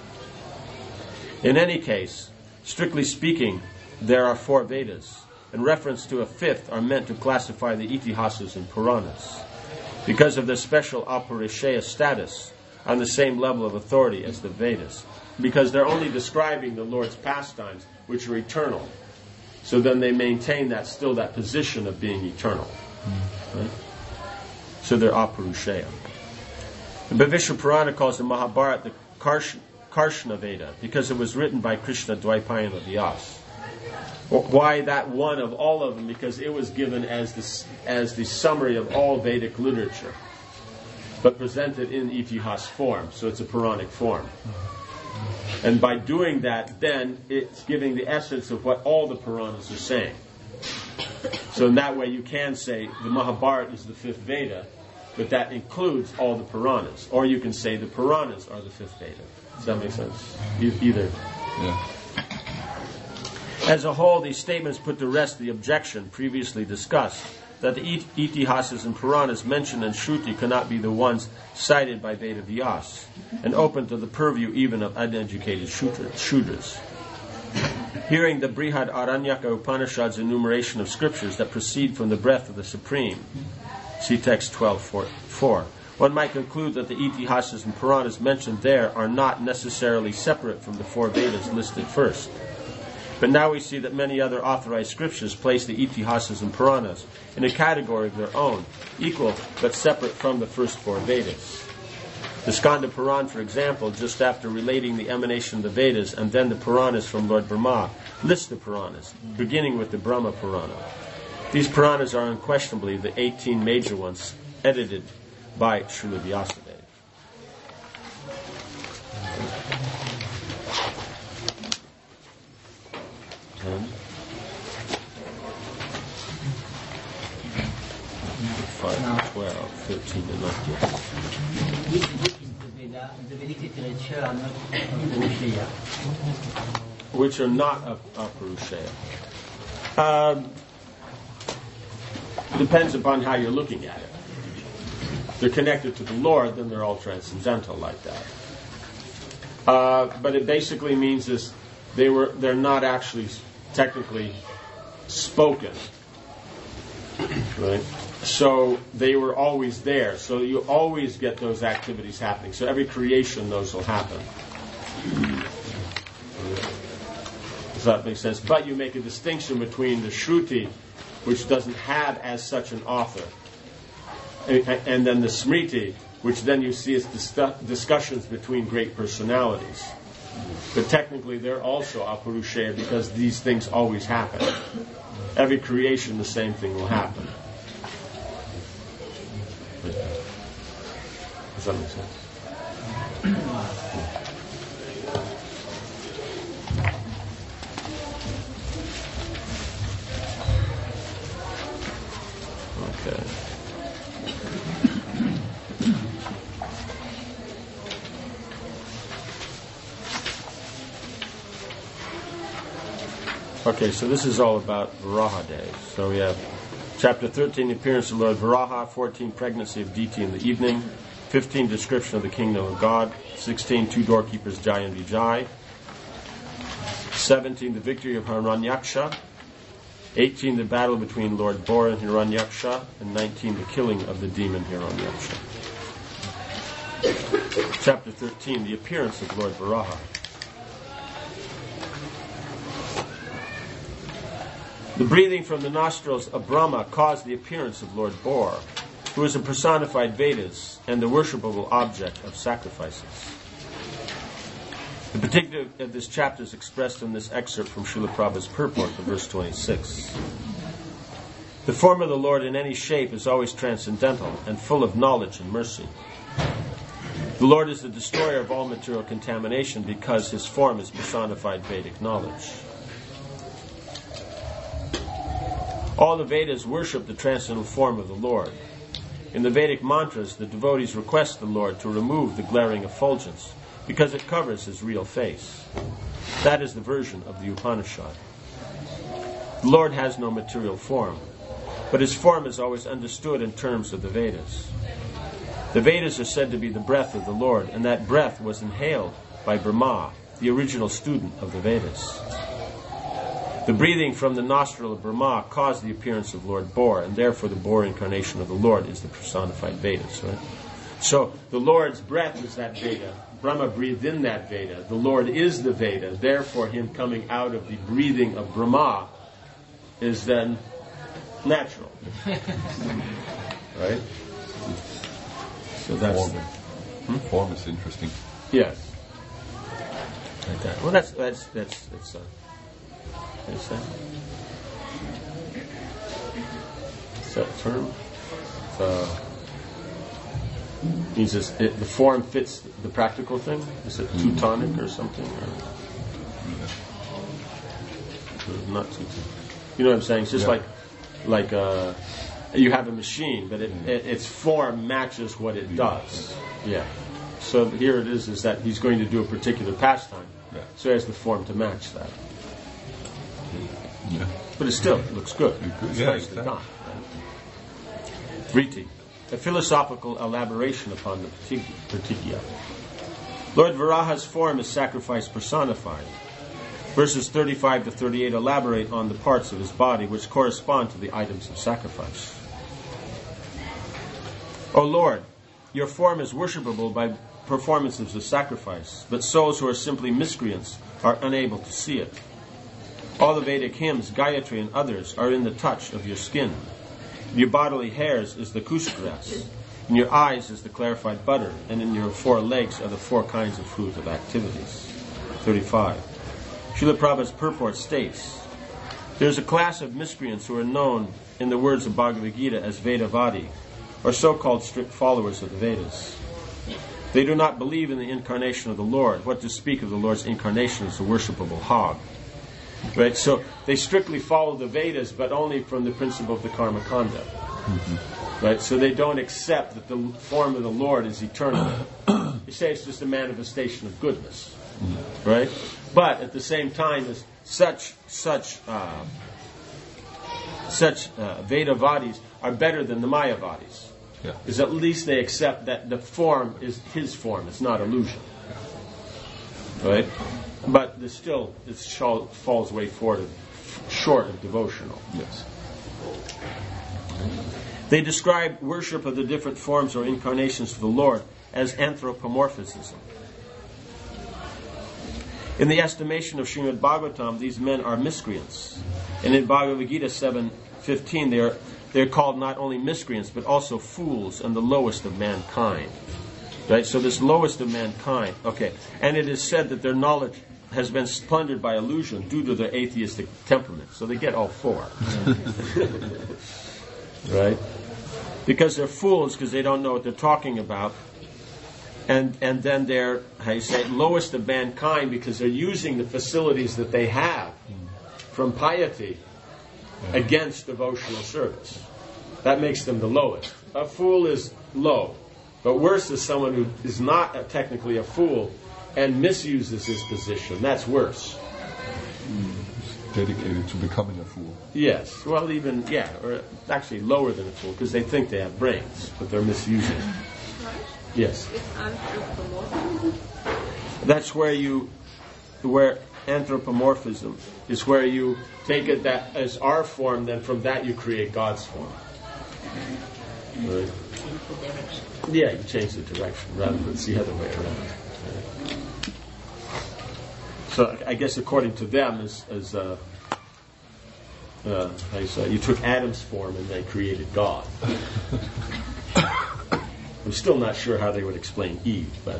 In any case, strictly speaking, there are 4 Vedas, and reference to a 5th are meant to classify the itihasas and Puranas, because of their special aparishaya status on the same level of authority as the Vedas, because they're only describing the Lord's pastimes, which are eternal. So then they maintain that position of being eternal. Right? So they're aparushaya. The Bhavishu Purana calls the Mahabharata the Karshna Veda because it was written by Krishna Dvaipayana Vyas. Why that one of all of them? Because it was given as the summary of all Vedic literature, but presented in itihas form, so it's a Puranic form. And by doing that, then it's giving the essence of what all the Puranas are saying. So in that way you can say the Mahabharata is the 5th Veda, but that includes all the Puranas. Or you can say the Puranas are the 5th Veda. Does that make sense? Either.
Yeah.
As a whole, these statements put to rest the objection previously discussed that the itihasas and Puranas mentioned in Shruti cannot be the ones cited by Veda Vyas, and open to the purview even of uneducated Shudras. Hearing the Brihad Aranyaka Upanishad's enumeration of scriptures that proceed from the breath of the Supreme, see text 12.4, one might conclude that the itihasas and Puranas mentioned there are not necessarily separate from the 4 Vedas listed first. But now we see that many other authorized scriptures place the Itihasas and Puranas in a category of their own, equal but separate from the first four Vedas. The Skanda Puran, for example, just after relating the emanation of the Vedas and then the Puranas from Lord Brahma, lists the Puranas, beginning with the Brahma Purana. These Puranas are unquestionably the 18 major ones, edited by Srila Vyasadeva. And 5, 12, 13, and 19.
Which book in the Veda, in the Vedic literature, are not Purusheya?
Which are not of Purusheya. Depends upon how you're looking at it. If they're connected to the Lord, then they're all transcendental like that. But it basically means is they're not actually technically spoken, right? So they were always there. So you always get those activities happening. So every creation, those will happen. Does that make sense? But you make a distinction between the Shruti, which doesn't have as such an author, and then the Smriti, which then you see as discussions between great personalities. But technically they're also Apurusheya because these things always happen. Every creation the same thing will happen. Does that make sense? Okay. Okay, so this is all about Varaha days. So we have chapter 13, the appearance of Lord Varaha, 14, pregnancy of Diti in the evening, 15, description of the kingdom of God, 16, two doorkeepers, Jai and Vijay, 17, the victory of Hiranyaksha, 18, the battle between Lord Bora and Hiranyaksha, and 19, the killing of the demon Hiranyaksha. Chapter 13, the appearance of Lord Varaha. The breathing from the nostrils of Brahma caused the appearance of Lord Bora, who is a personified Vedas and the worshipable object of sacrifices. The particular of this chapter is expressed in this excerpt from Srila Prabhupada's purport to verse 26. The form of the Lord in any shape is always transcendental and full of knowledge and mercy. The Lord is the destroyer of all material contamination because his form is personified Vedic knowledge. All the Vedas worship the transcendental form of the Lord. In the Vedic mantras, the devotees request the Lord to remove the glaring effulgence because it covers his real face. That is the version of the Upanishad. The Lord has no material form, but his form is always understood in terms of the Vedas. The Vedas are said to be the breath of the Lord, and that breath was inhaled by Brahma, the original student of the Vedas. The breathing from the nostril of Brahma caused the appearance of Lord Bora, and therefore the Bora incarnation of the Lord is the personified Vedas, right? So the Lord's breath is that Veda. Brahma breathed in that Veda. The Lord is the Veda. Therefore, him coming out of the breathing of Brahma is then natural. Right? So that's
the form is interesting.
Yes. Like that. Well, that's is that term? Means the form fits the practical thing? Is it Teutonic or something? Or not Teutonic. You know what I'm saying? It's just like you have a machine, but its form matches what it does. Yeah. So here it is that he's going to do a particular pastime. Yeah. So he has the form to match that. Yeah. But it still looks good. It's nicely done. Vriti, a philosophical elaboration upon the pratigya. Lord Varaha's form is sacrifice personified. Verses 35 to 38 elaborate on the parts of his body which correspond to the items of sacrifice. O Lord, your form is worshipable by performances of sacrifice, but souls who are simply miscreants are unable to see it. All the Vedic hymns, Gayatri and others, are in the touch of your skin. In your bodily hairs is the kushagrass. In your eyes is the clarified butter, and in your 4 legs are the 4 kinds of fruit of activities. 35. Srila Prabhupada's purport states, there is a class of miscreants who are known in the words of Bhagavad Gita as Vedavadi, or so-called strict followers of the Vedas. They do not believe in the incarnation of the Lord. What to speak of the Lord's incarnation as the worshipable hog. Right? So they strictly follow the Vedas, but only from the principle of the karma kanda. Right? So they don't accept that the form of the Lord is eternal. They say it's just a manifestation of goodness. Right? But at the same time, as such Vedavadis are better than the Mayavadis. Because at least they accept that the form is his form, it's not illusion. Right? But it falls way short of devotional. Yes. They describe worship of the different forms or incarnations of the Lord as anthropomorphism. In the estimation of Srimad Bhagavatam, these men are miscreants. And in Bhagavad Gita 7:15, they're called not only miscreants, but also fools and the lowest of mankind. Right? So this lowest of mankind, okay. And it is said that their knowledge has been plundered by illusion due to their atheistic temperament. So they get all 4. Right? Because they're fools, because they don't know what they're talking about. And then they're, lowest of mankind, because they're using the facilities that they have from piety against devotional service. That makes them the lowest. A fool is low. But worse is someone who is not technically a fool and misuses his position. That's worse.
Dedicated to becoming a fool.
Yes. Well, or actually lower than a fool, because they think they have brains, but they're misusing it. Yes. That's where anthropomorphism is, where you take it that as our form, then from that you create God's form. Right. Yeah, you change the direction rather than it's the other way around. Right. So I guess according to them, you took Adam's form and they created God. I'm still not sure how they would explain Eve, but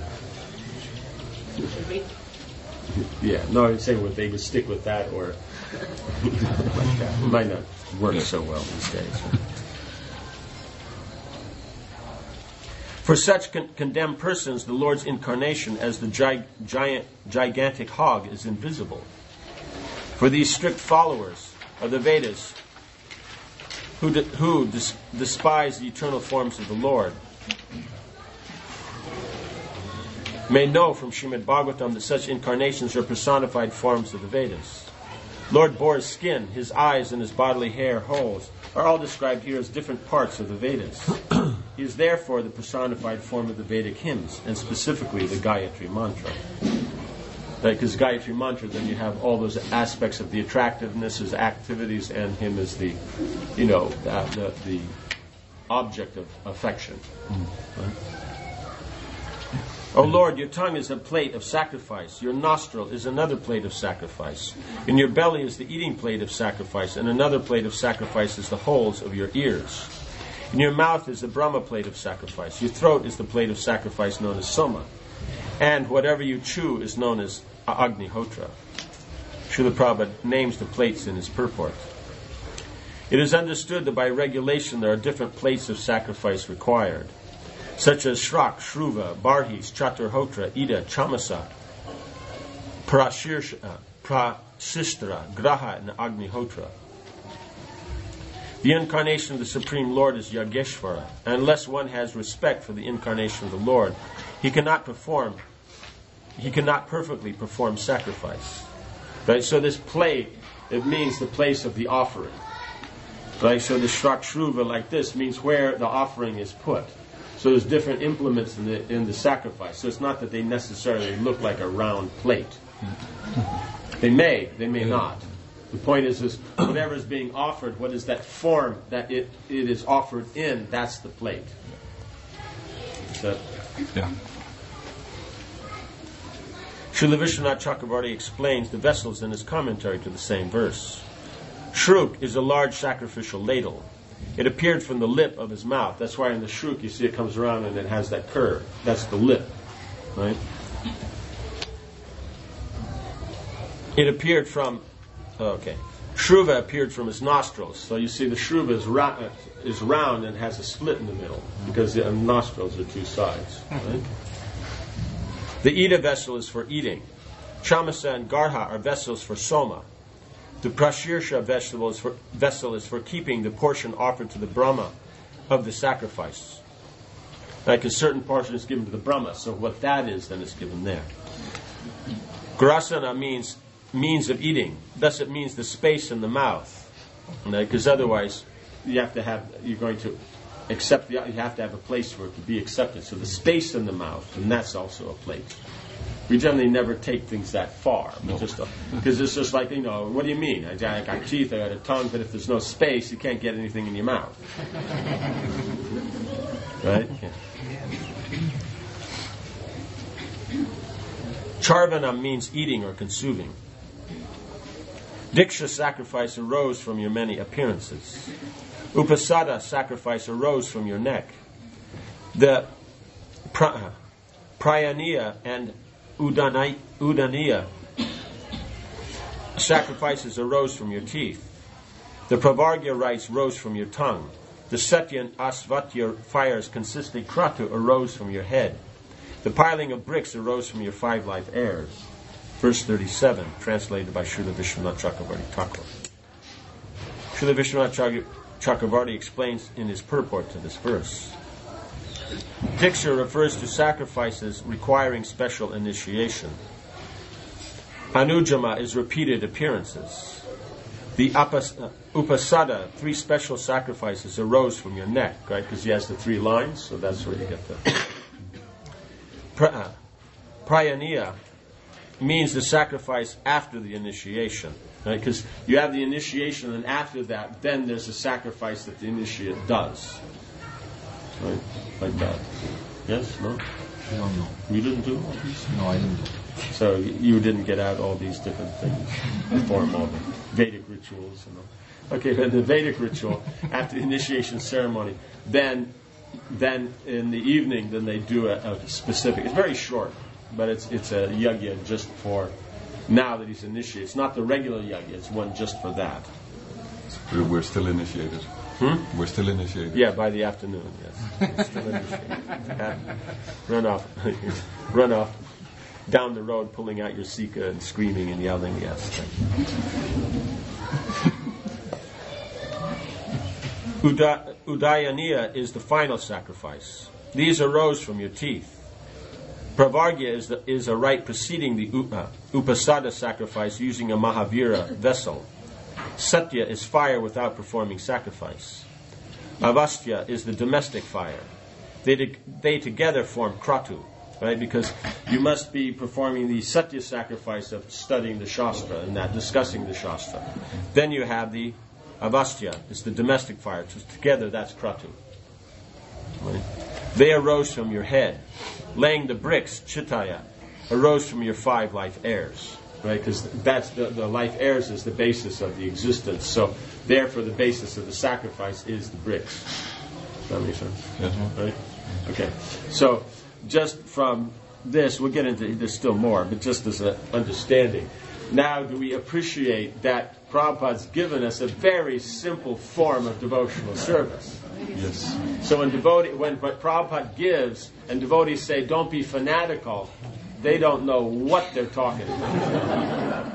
I'm saying would they would stick with that or like that. It might not work so well these days. For such condemned persons, the Lord's incarnation as the gigantic hog is invisible. For these strict followers of the Vedas, who despise the eternal forms of the Lord, may know from Srimad Bhagavatam that such incarnations are personified forms of the Vedas. Lord Boar's skin, his eyes, and his bodily hair holes are all described here as different parts of the Vedas. He is therefore the personified form of the Vedic hymns, and specifically the Gayatri Mantra. Because Gayatri Mantra, then you have all those aspects of the attractiveness, his activities, and him as the object of affection. Right? O Lord, your tongue is a plate of sacrifice. Your nostril is another plate of sacrifice. In your belly is the eating plate of sacrifice, and another plate of sacrifice is the holes of your ears. In your mouth is the Brahma plate of sacrifice. Your throat is the plate of sacrifice known as Soma. And whatever you chew is known as Agnihotra. Srila Prabhupada names the plates in his purport. It is understood that by regulation there are different plates of sacrifice required, such as Shrak, Shruva, Barhis, Chaturhotra, Ida, Chamasa, Prashistra, Graha, and Agnihotra. The incarnation of the Supreme Lord is Yageshvara, and unless one has respect for the incarnation of the Lord, he cannot perfectly perform sacrifice. Right? So this plate, it means the place of the offering. Right? So the Shrak Shruva like this means where the offering is put. So there's different implements in the sacrifice. So it's not that they necessarily look like a round plate. They may not. The point is whatever is being offered, what is that form that it is offered in, that's the plate. Srila Vishwanath Chakravarti explains the vessels in his commentary to the same verse. Shruk is a large sacrificial ladle. It appeared from the lip of his mouth. That's why in the Shruk you see it comes around and it has that curve. That's the lip, right? It appeared from, Shruva appeared from his nostrils. So you see the Shruva is round and has a split in the middle because the nostrils are two sides, right? The Ida vessel is for eating. Chamasa and Garha are vessels for Soma. The Prashirsha vessel is for keeping the portion offered to the Brahma of the sacrifice. Like a certain portion is given to the Brahma, so what that is, then is given there. Grasana means means of eating. Thus it means the space in the mouth. Because otherwise you have to have a place for it to be accepted. So the space in the mouth, and that's also a plate. We generally never take things that far. Because it's just like, what do you mean? I got teeth, I got a tongue, but if there's no space, you can't get anything in your mouth. Right? Yeah. Charvana means eating or consuming. Diksha sacrifice arose from your many appearances. Upasada sacrifice arose from your neck. The Prayaniya and Udaniya sacrifices arose from your teeth. The Pravargya rites rose from your tongue. The Satya and Asvatya fires consisting kratu arose from your head. The piling of bricks arose from your 5 life heirs. Verse 37, translated by Srila Vishwanath Chakravarti Thakur. Srila Vishwanath Chakravarti explains in his purport to this verse. Diksha refers to sacrifices requiring special initiation. Anujama is repeated appearances. The Upasada, 3 special sacrifices arose from your neck, right? Because he has the 3 lines, so that's where you get the... Prayaniya means the sacrifice after the initiation, right? Because you have the initiation, and after that, then there's a sacrifice that the initiate does, right? Like that. Yes? No?
I don't know.
You didn't do all these?
No, I didn't do.
So you didn't get out all these different things, perform all the Vedic rituals and all. Okay, but the Vedic ritual after the initiation ceremony, then in the evening, then they do a specific. It's very short, but it's a yajna just for now that he's initiated. It's not the regular yajna; it's one just for that.
We're still initiated. We're still initiated.
Yeah, by the afternoon. Yes, still initiated. Run off down the road, pulling out your sika and screaming and yelling. Yes. Udayaniya is the final sacrifice. These arose from your teeth. Pravargya is a rite preceding the Upasada sacrifice using a Mahavira vessel. Satya is fire without performing sacrifice. Avastya is the domestic fire. They together form kratu, right? Because you must be performing the Satya sacrifice of studying the Shastra and that discussing the Shastra. Then you have the Avastya, it's the domestic fire. So together, that's kratu. Right? They arose from your head. Laying the bricks, chitaya, arose from your 5 life heirs. Right? Because that's the life heirs is the basis of the existence. So therefore, the basis of the sacrifice is the bricks. Does that make sense?
Mm-hmm.
Right? Okay. So just from this, we'll get into there's still more, but just as an understanding. Now, do we appreciate that Prabhupada's given us a very simple form of devotional service?
Yes.
So when Prabhupada gives, and devotees say, don't be fanatical, they don't know what they're talking about.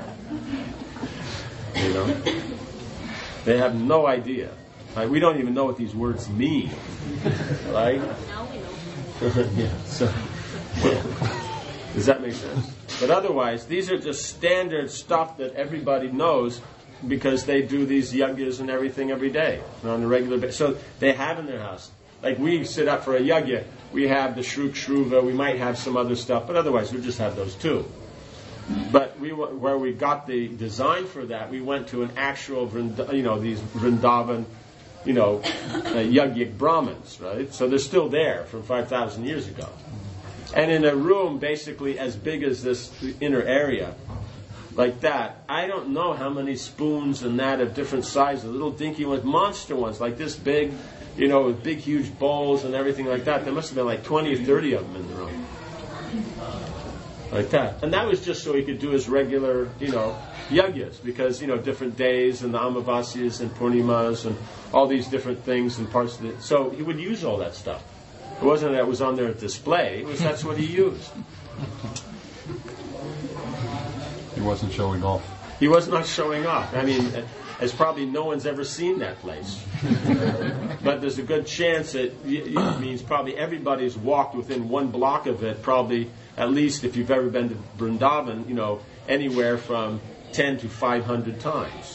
They have no idea. Right? We don't even know what these words mean. Right?
Now we know.
Yeah. So, does that make sense? But otherwise, these are just standard stuff that everybody knows because they do these yajnas and everything every day on a regular basis. So they have in their house. Like we sit up for a yajna, we have the Shruk Shruva, we might have some other stuff, but otherwise we just have those 2. But where we got the design for that, we went to an actual, these Vrindavan, yajnik Brahmins, right? So they're still there from 5,000 years ago. And in a room basically as big as this inner area, like that, I don't know how many spoons and that of different sizes, little dinky ones, monster ones, like this big, with big huge bowls and everything like that. There must have been like 20 or 30 of them in the room. Like that. And that was just so he could do his regular, yagyas, because, different days and the amavasyas and purnimas and all these different things and parts of it. So he would use all that stuff. It wasn't that it was on there at display. That's what he used.
He wasn't showing off.
He was not showing off. I mean, as probably no one's ever seen that place. But there's a good chance that it means probably everybody's walked within one block of it, probably at least if you've ever been to Vrindavan, anywhere from 10 to 500 times.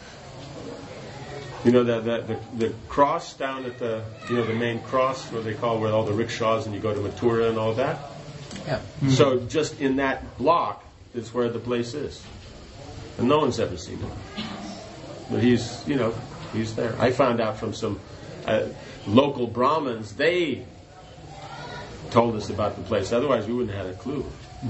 The cross down at the main cross, where they call where all the rickshaws and you go to Mathura and all that.
Yeah.
So just in that block is where the place is, and no one's ever seen it. But he's there. I found out from some local Brahmins. They told us about the place. Otherwise, we wouldn't have had a clue.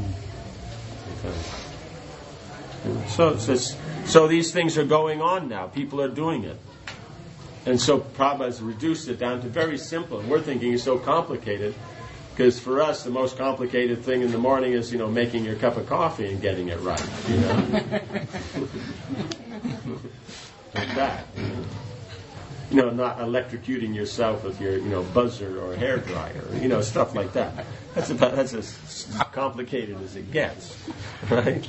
So these things are going on now. People are doing it. And so Prabhupada has reduced it down to very simple. And we're thinking it's so complicated, because for us, the most complicated thing in the morning is, making your cup of coffee and getting it right. Like that. Not electrocuting yourself with your, buzzer or hair dryer, stuff like that. That's as complicated as it gets, right?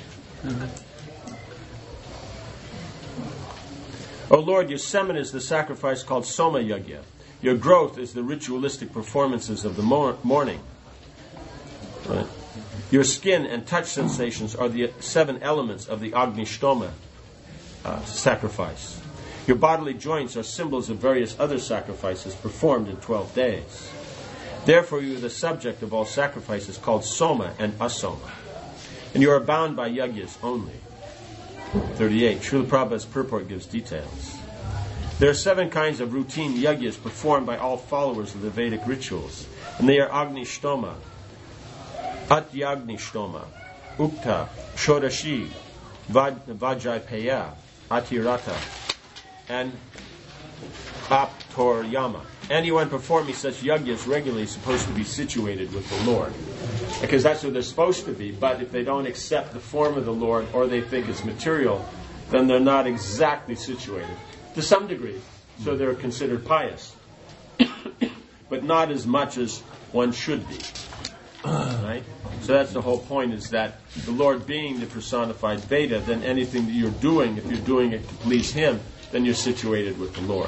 O Lord, your semen is the sacrifice called Soma Yagya. Your growth is the ritualistic performances of the morning. Right? Your skin and touch sensations are the 7 elements of the Agni Shtoma sacrifice. Your bodily joints are symbols of various other sacrifices performed in 12 days. Therefore you are the subject of all sacrifices called Soma and Asoma. And you are bound by yagyas only. 38. Srila Prabhupada's purport gives details. There are 7 kinds of routine yagyas performed by all followers of the Vedic rituals, and they are Agni Shtoma, Atyagni Shtoma, Ukta, Shodashi, Vajrayapaya, Atirata, and Aptoryama. Anyone performing such yagyas regularly is supposed to be situated with the Lord, because that's what they're supposed to be. But if they don't accept the form of the Lord, or they think it's material, then they're not exactly situated to some degree. So they're considered pious, but not as much as one should be. Right? So that's the whole point, is that the Lord being the personified Veda, then anything that you're doing, if you're doing it to please Him, then you're situated with the Lord.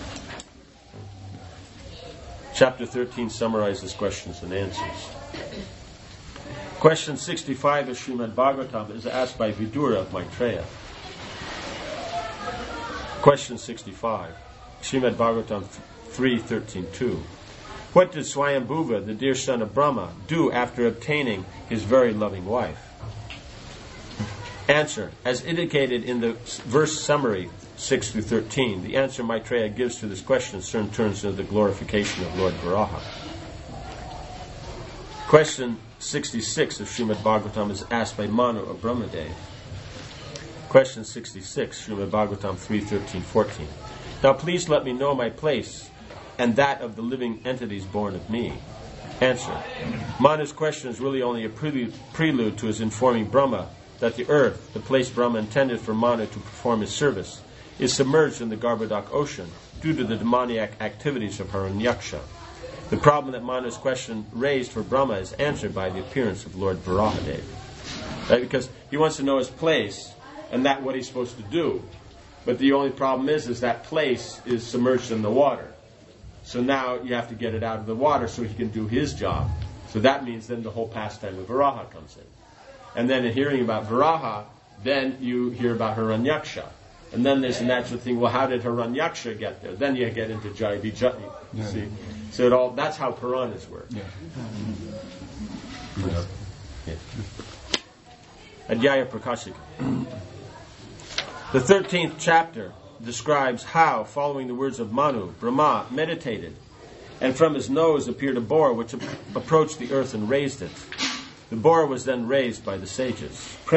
Chapter 13 summarizes questions and answers. Question 65 of Srimad Bhagavatam is asked by Vidura of Maitreya. Question 65, Srimad Bhagavatam 3.13.2. What did Swayambhuva, the dear son of Brahma, do after obtaining his very loving wife? Answer. As indicated in the verse summary 6 through 13, the answer Maitreya gives to this question soon turns into the glorification of Lord Varaha. Question 66 of Srimad Bhagavatam is asked by Manu of Brahmadev. Question 66, Srimad Bhagavatam 3:13-14. Now please let me know my place and that of the living entities born of me. Answer. Manu's question is really only a prelude to his informing Brahma that the earth, the place Brahma intended for Manu to perform his service, is submerged in the Garbhodak ocean due to the demoniac activities of Hiranyaksha. The problem that Manu's question raised for Brahma is answered by the appearance of Lord Varahadev. Right? Because he wants to know his place and that what he's supposed to do. But the only problem is that place is submerged in the water. So now you have to get it out of the water so he can do his job. So that means then the whole pastime of Varaha comes in. And then in hearing about Varaha, then you hear about Hiranyaksha. And then there's a natural thing, well, how did Hiranyaksha get there? Then you get into Jaivi Jatni.
Yeah.
See? So that's how Puranas work.
Yeah.
Yeah. Adhyaya Prakashika. The 13th chapter describes how, following the words of Manu, Brahma meditated And from his nose appeared a boar which approached the earth and raised it. The boar was then praised by the sages.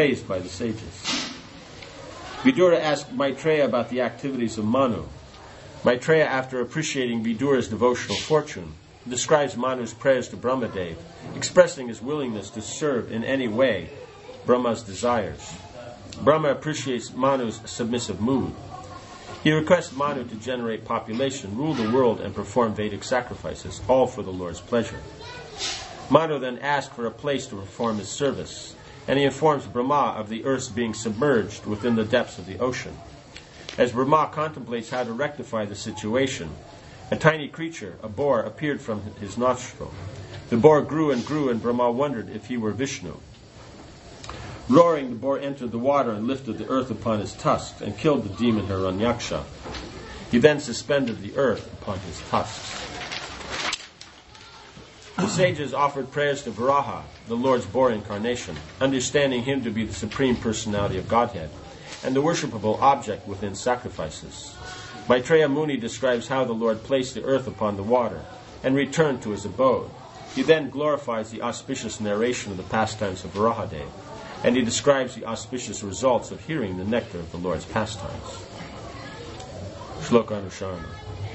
Vidura asked Maitreya about the activities of Manu. Maitreya, after appreciating Vidura's devotional fortune, describes Manu's prayers to Brahmadev, expressing his willingness to serve in any way Brahma's desires. Brahma appreciates Manu's submissive mood. He requests Manu to generate population, rule the world, and perform Vedic sacrifices, all for the Lord's pleasure. Manu then asks for a place to perform his service, and he informs Brahma of the earth's being submerged within the depths of the ocean. As Brahma contemplates how to rectify the situation, a tiny creature, a boar, appeared from his nostril. The boar grew, and Brahma wondered if he were Vishnu. Roaring, the boar entered the water and lifted the earth upon his tusks and killed the demon Hiranyaksha. He then suspended the earth upon his tusks. The sages offered prayers to Varaha, the Lord's boar incarnation, understanding him to be the Supreme Personality of Godhead and the worshipable object within sacrifices. Maitreya Muni describes how the Lord placed the earth upon the water and returned to his abode. He then glorifies the auspicious narration of the pastimes of Varahadev, and he describes the auspicious results of hearing the nectar of the Lord's pastimes. Shloka Anusharana.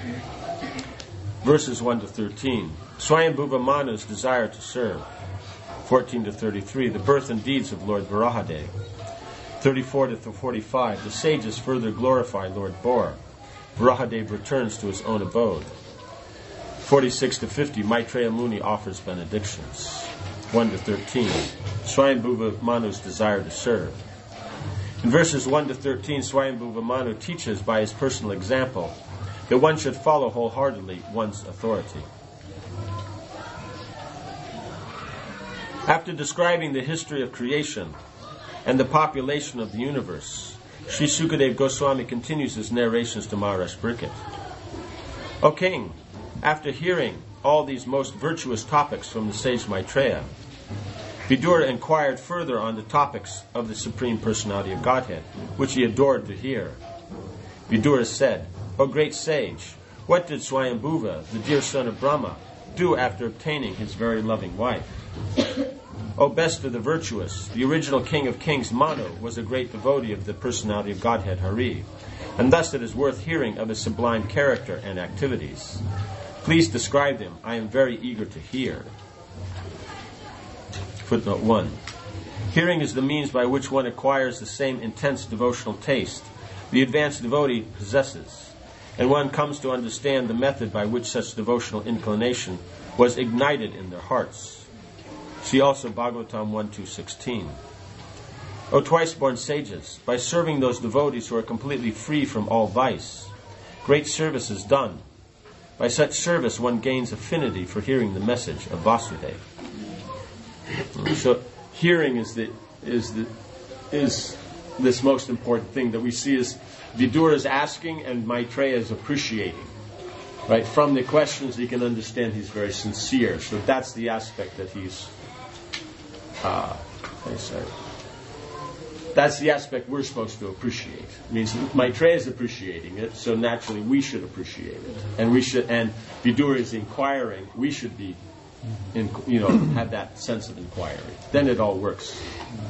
Verses 1 to 13. Swayambhuva Manu's desire to serve. 14 to 33. The birth and deeds of Lord Varahadev. 34 to 45. The sages further glorify Lord Boar. Varahadev returns to his own abode. 46 to 50. Maitreya Muni offers benedictions. 1 to 13. Swayambhuva Manu's desire to serve. In verses 1 to 13, Swayambhuva Manu teaches by his personal example that one should follow wholeheartedly one's authority. After describing the history of creation and the population of the universe, Sri Sukadeva Goswami continues his narrations to Maharaj Bricket. O King, after hearing all these most virtuous topics from the sage Maitreya, Vidura inquired further on the topics of the Supreme Personality of Godhead, which he adored to hear. Vidura said, O great sage, what did Swayambhuva, the dear son of Brahma, do after obtaining his very loving wife? O best of the virtuous, the original king of kings, Manu, was a great devotee of the Personality of Godhead, Hari, and thus it is worth hearing of his sublime character and activities. Please describe them. I am very eager to hear. Footnote 1. Hearing is the means by which one acquires the same intense devotional taste the advanced devotee possesses, and one comes to understand the method by which such devotional inclination was ignited in their hearts. See also Bhagavatam 1.2.16. O twice-born sages, by serving those devotees who are completely free from all vice, great service is done. By such service one gains affinity for hearing the message of Vasudeva. So hearing is this most important thing that we see is Vidura is asking and Maitreya is appreciating. Right? From the questions you can understand he's very sincere. So that's the aspect that he's that's the aspect we're supposed to appreciate. It means Maitreya is appreciating it, so naturally we should appreciate it. And Vidura is inquiring, we should be have that sense of inquiry. Then it all works.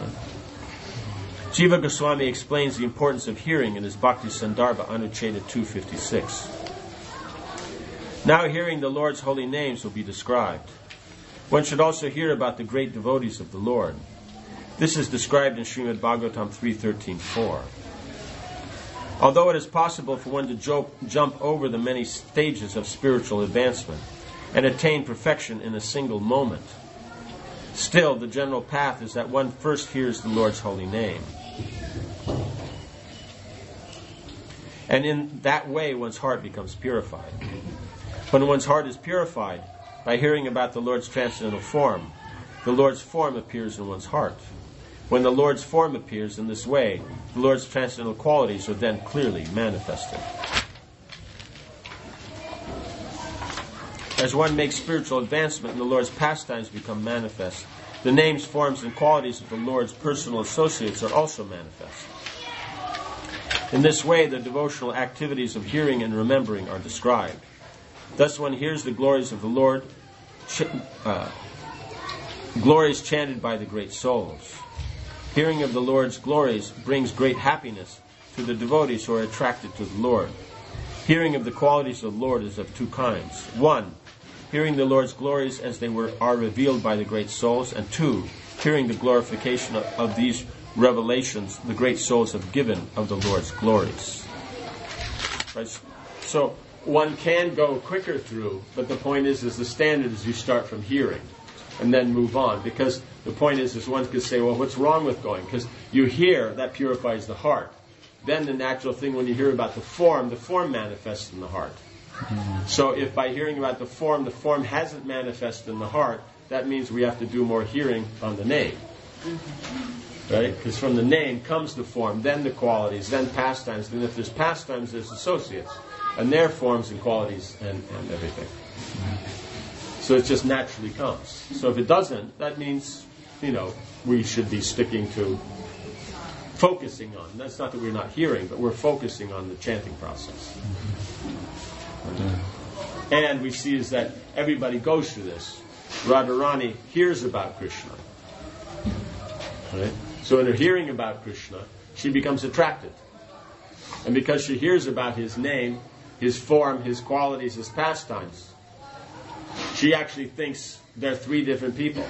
Jiva Goswami explains the importance of hearing in his Bhakti Sandarbha Anucheda 256. Now hearing the Lord's holy names will be described. One should also hear about the great devotees of the Lord. This is described in Srimad Bhagavatam 3.13.4. Although it is possible for one to jump over the many stages of spiritual advancement and attain perfection in a single moment, still the general path is that one first hears the Lord's holy name. And in that way one's heart becomes purified. When one's heart is purified by hearing about the Lord's transcendental form, the Lord's form appears in one's heart. When the Lord's form appears in this way, the Lord's transcendental qualities are then clearly manifested. As one makes spiritual advancement and the Lord's pastimes become manifest, the names, forms, and qualities of the Lord's personal associates are also manifest. In this way, the devotional activities of hearing and remembering are described. Thus one hears the glories of the Lord, glories chanted by the great souls. Hearing of the Lord's glories brings great happiness to the devotees who are attracted to the Lord. Hearing of the qualities of the Lord is of two kinds. 1, hearing the Lord's glories as they are revealed by the great souls, and 2, hearing the glorification of these revelations the great souls have given of the Lord's glories. Right? So one can go quicker through, but the point is the standard is you start from hearing and then move on, because the point is one could say, well, what's wrong with going? Because you hear, that purifies the heart. Then the natural thing, when you hear about the form manifests in the heart. So if by hearing about the form hasn't manifested in the heart, that means we have to do more hearing on the name. Right? Because from the name comes the form, then the qualities, then pastimes. Then if there's pastimes, there's associates. And their forms and qualities and everything. So it just naturally comes. So if it doesn't, that means, we should be sticking to focusing on. That's not that we're not hearing, but we're focusing on the chanting process. And we see is that everybody goes through this. Radharani hears about Krishna. Right? So in her hearing about Krishna, she becomes attracted. And because she hears about his name, his form, his qualities, his pastimes, she actually thinks they're 3 different people.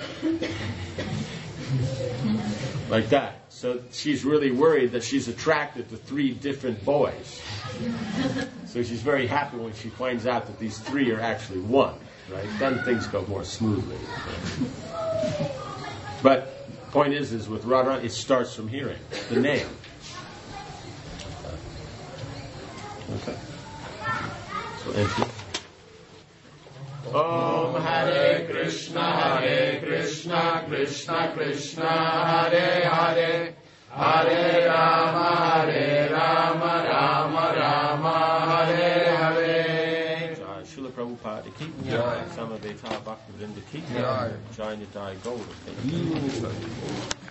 Like that. So she's really worried that she's attracted to 3 different boys. So she's very happy when she finds out that these 3 are actually one. Right? Then things go more smoothly. Right? But the point is with Radha, it starts from hearing the name. Okay. So entry. Om Hare Krishna, Krishna Krishna, Hare Hare, Hare Rama, Rama Rama, Hare Hare. Jai Srila Prabhupada ki Jai. Samaveta Bhaktivinoda ki Jai. Jai Nitai Gaura.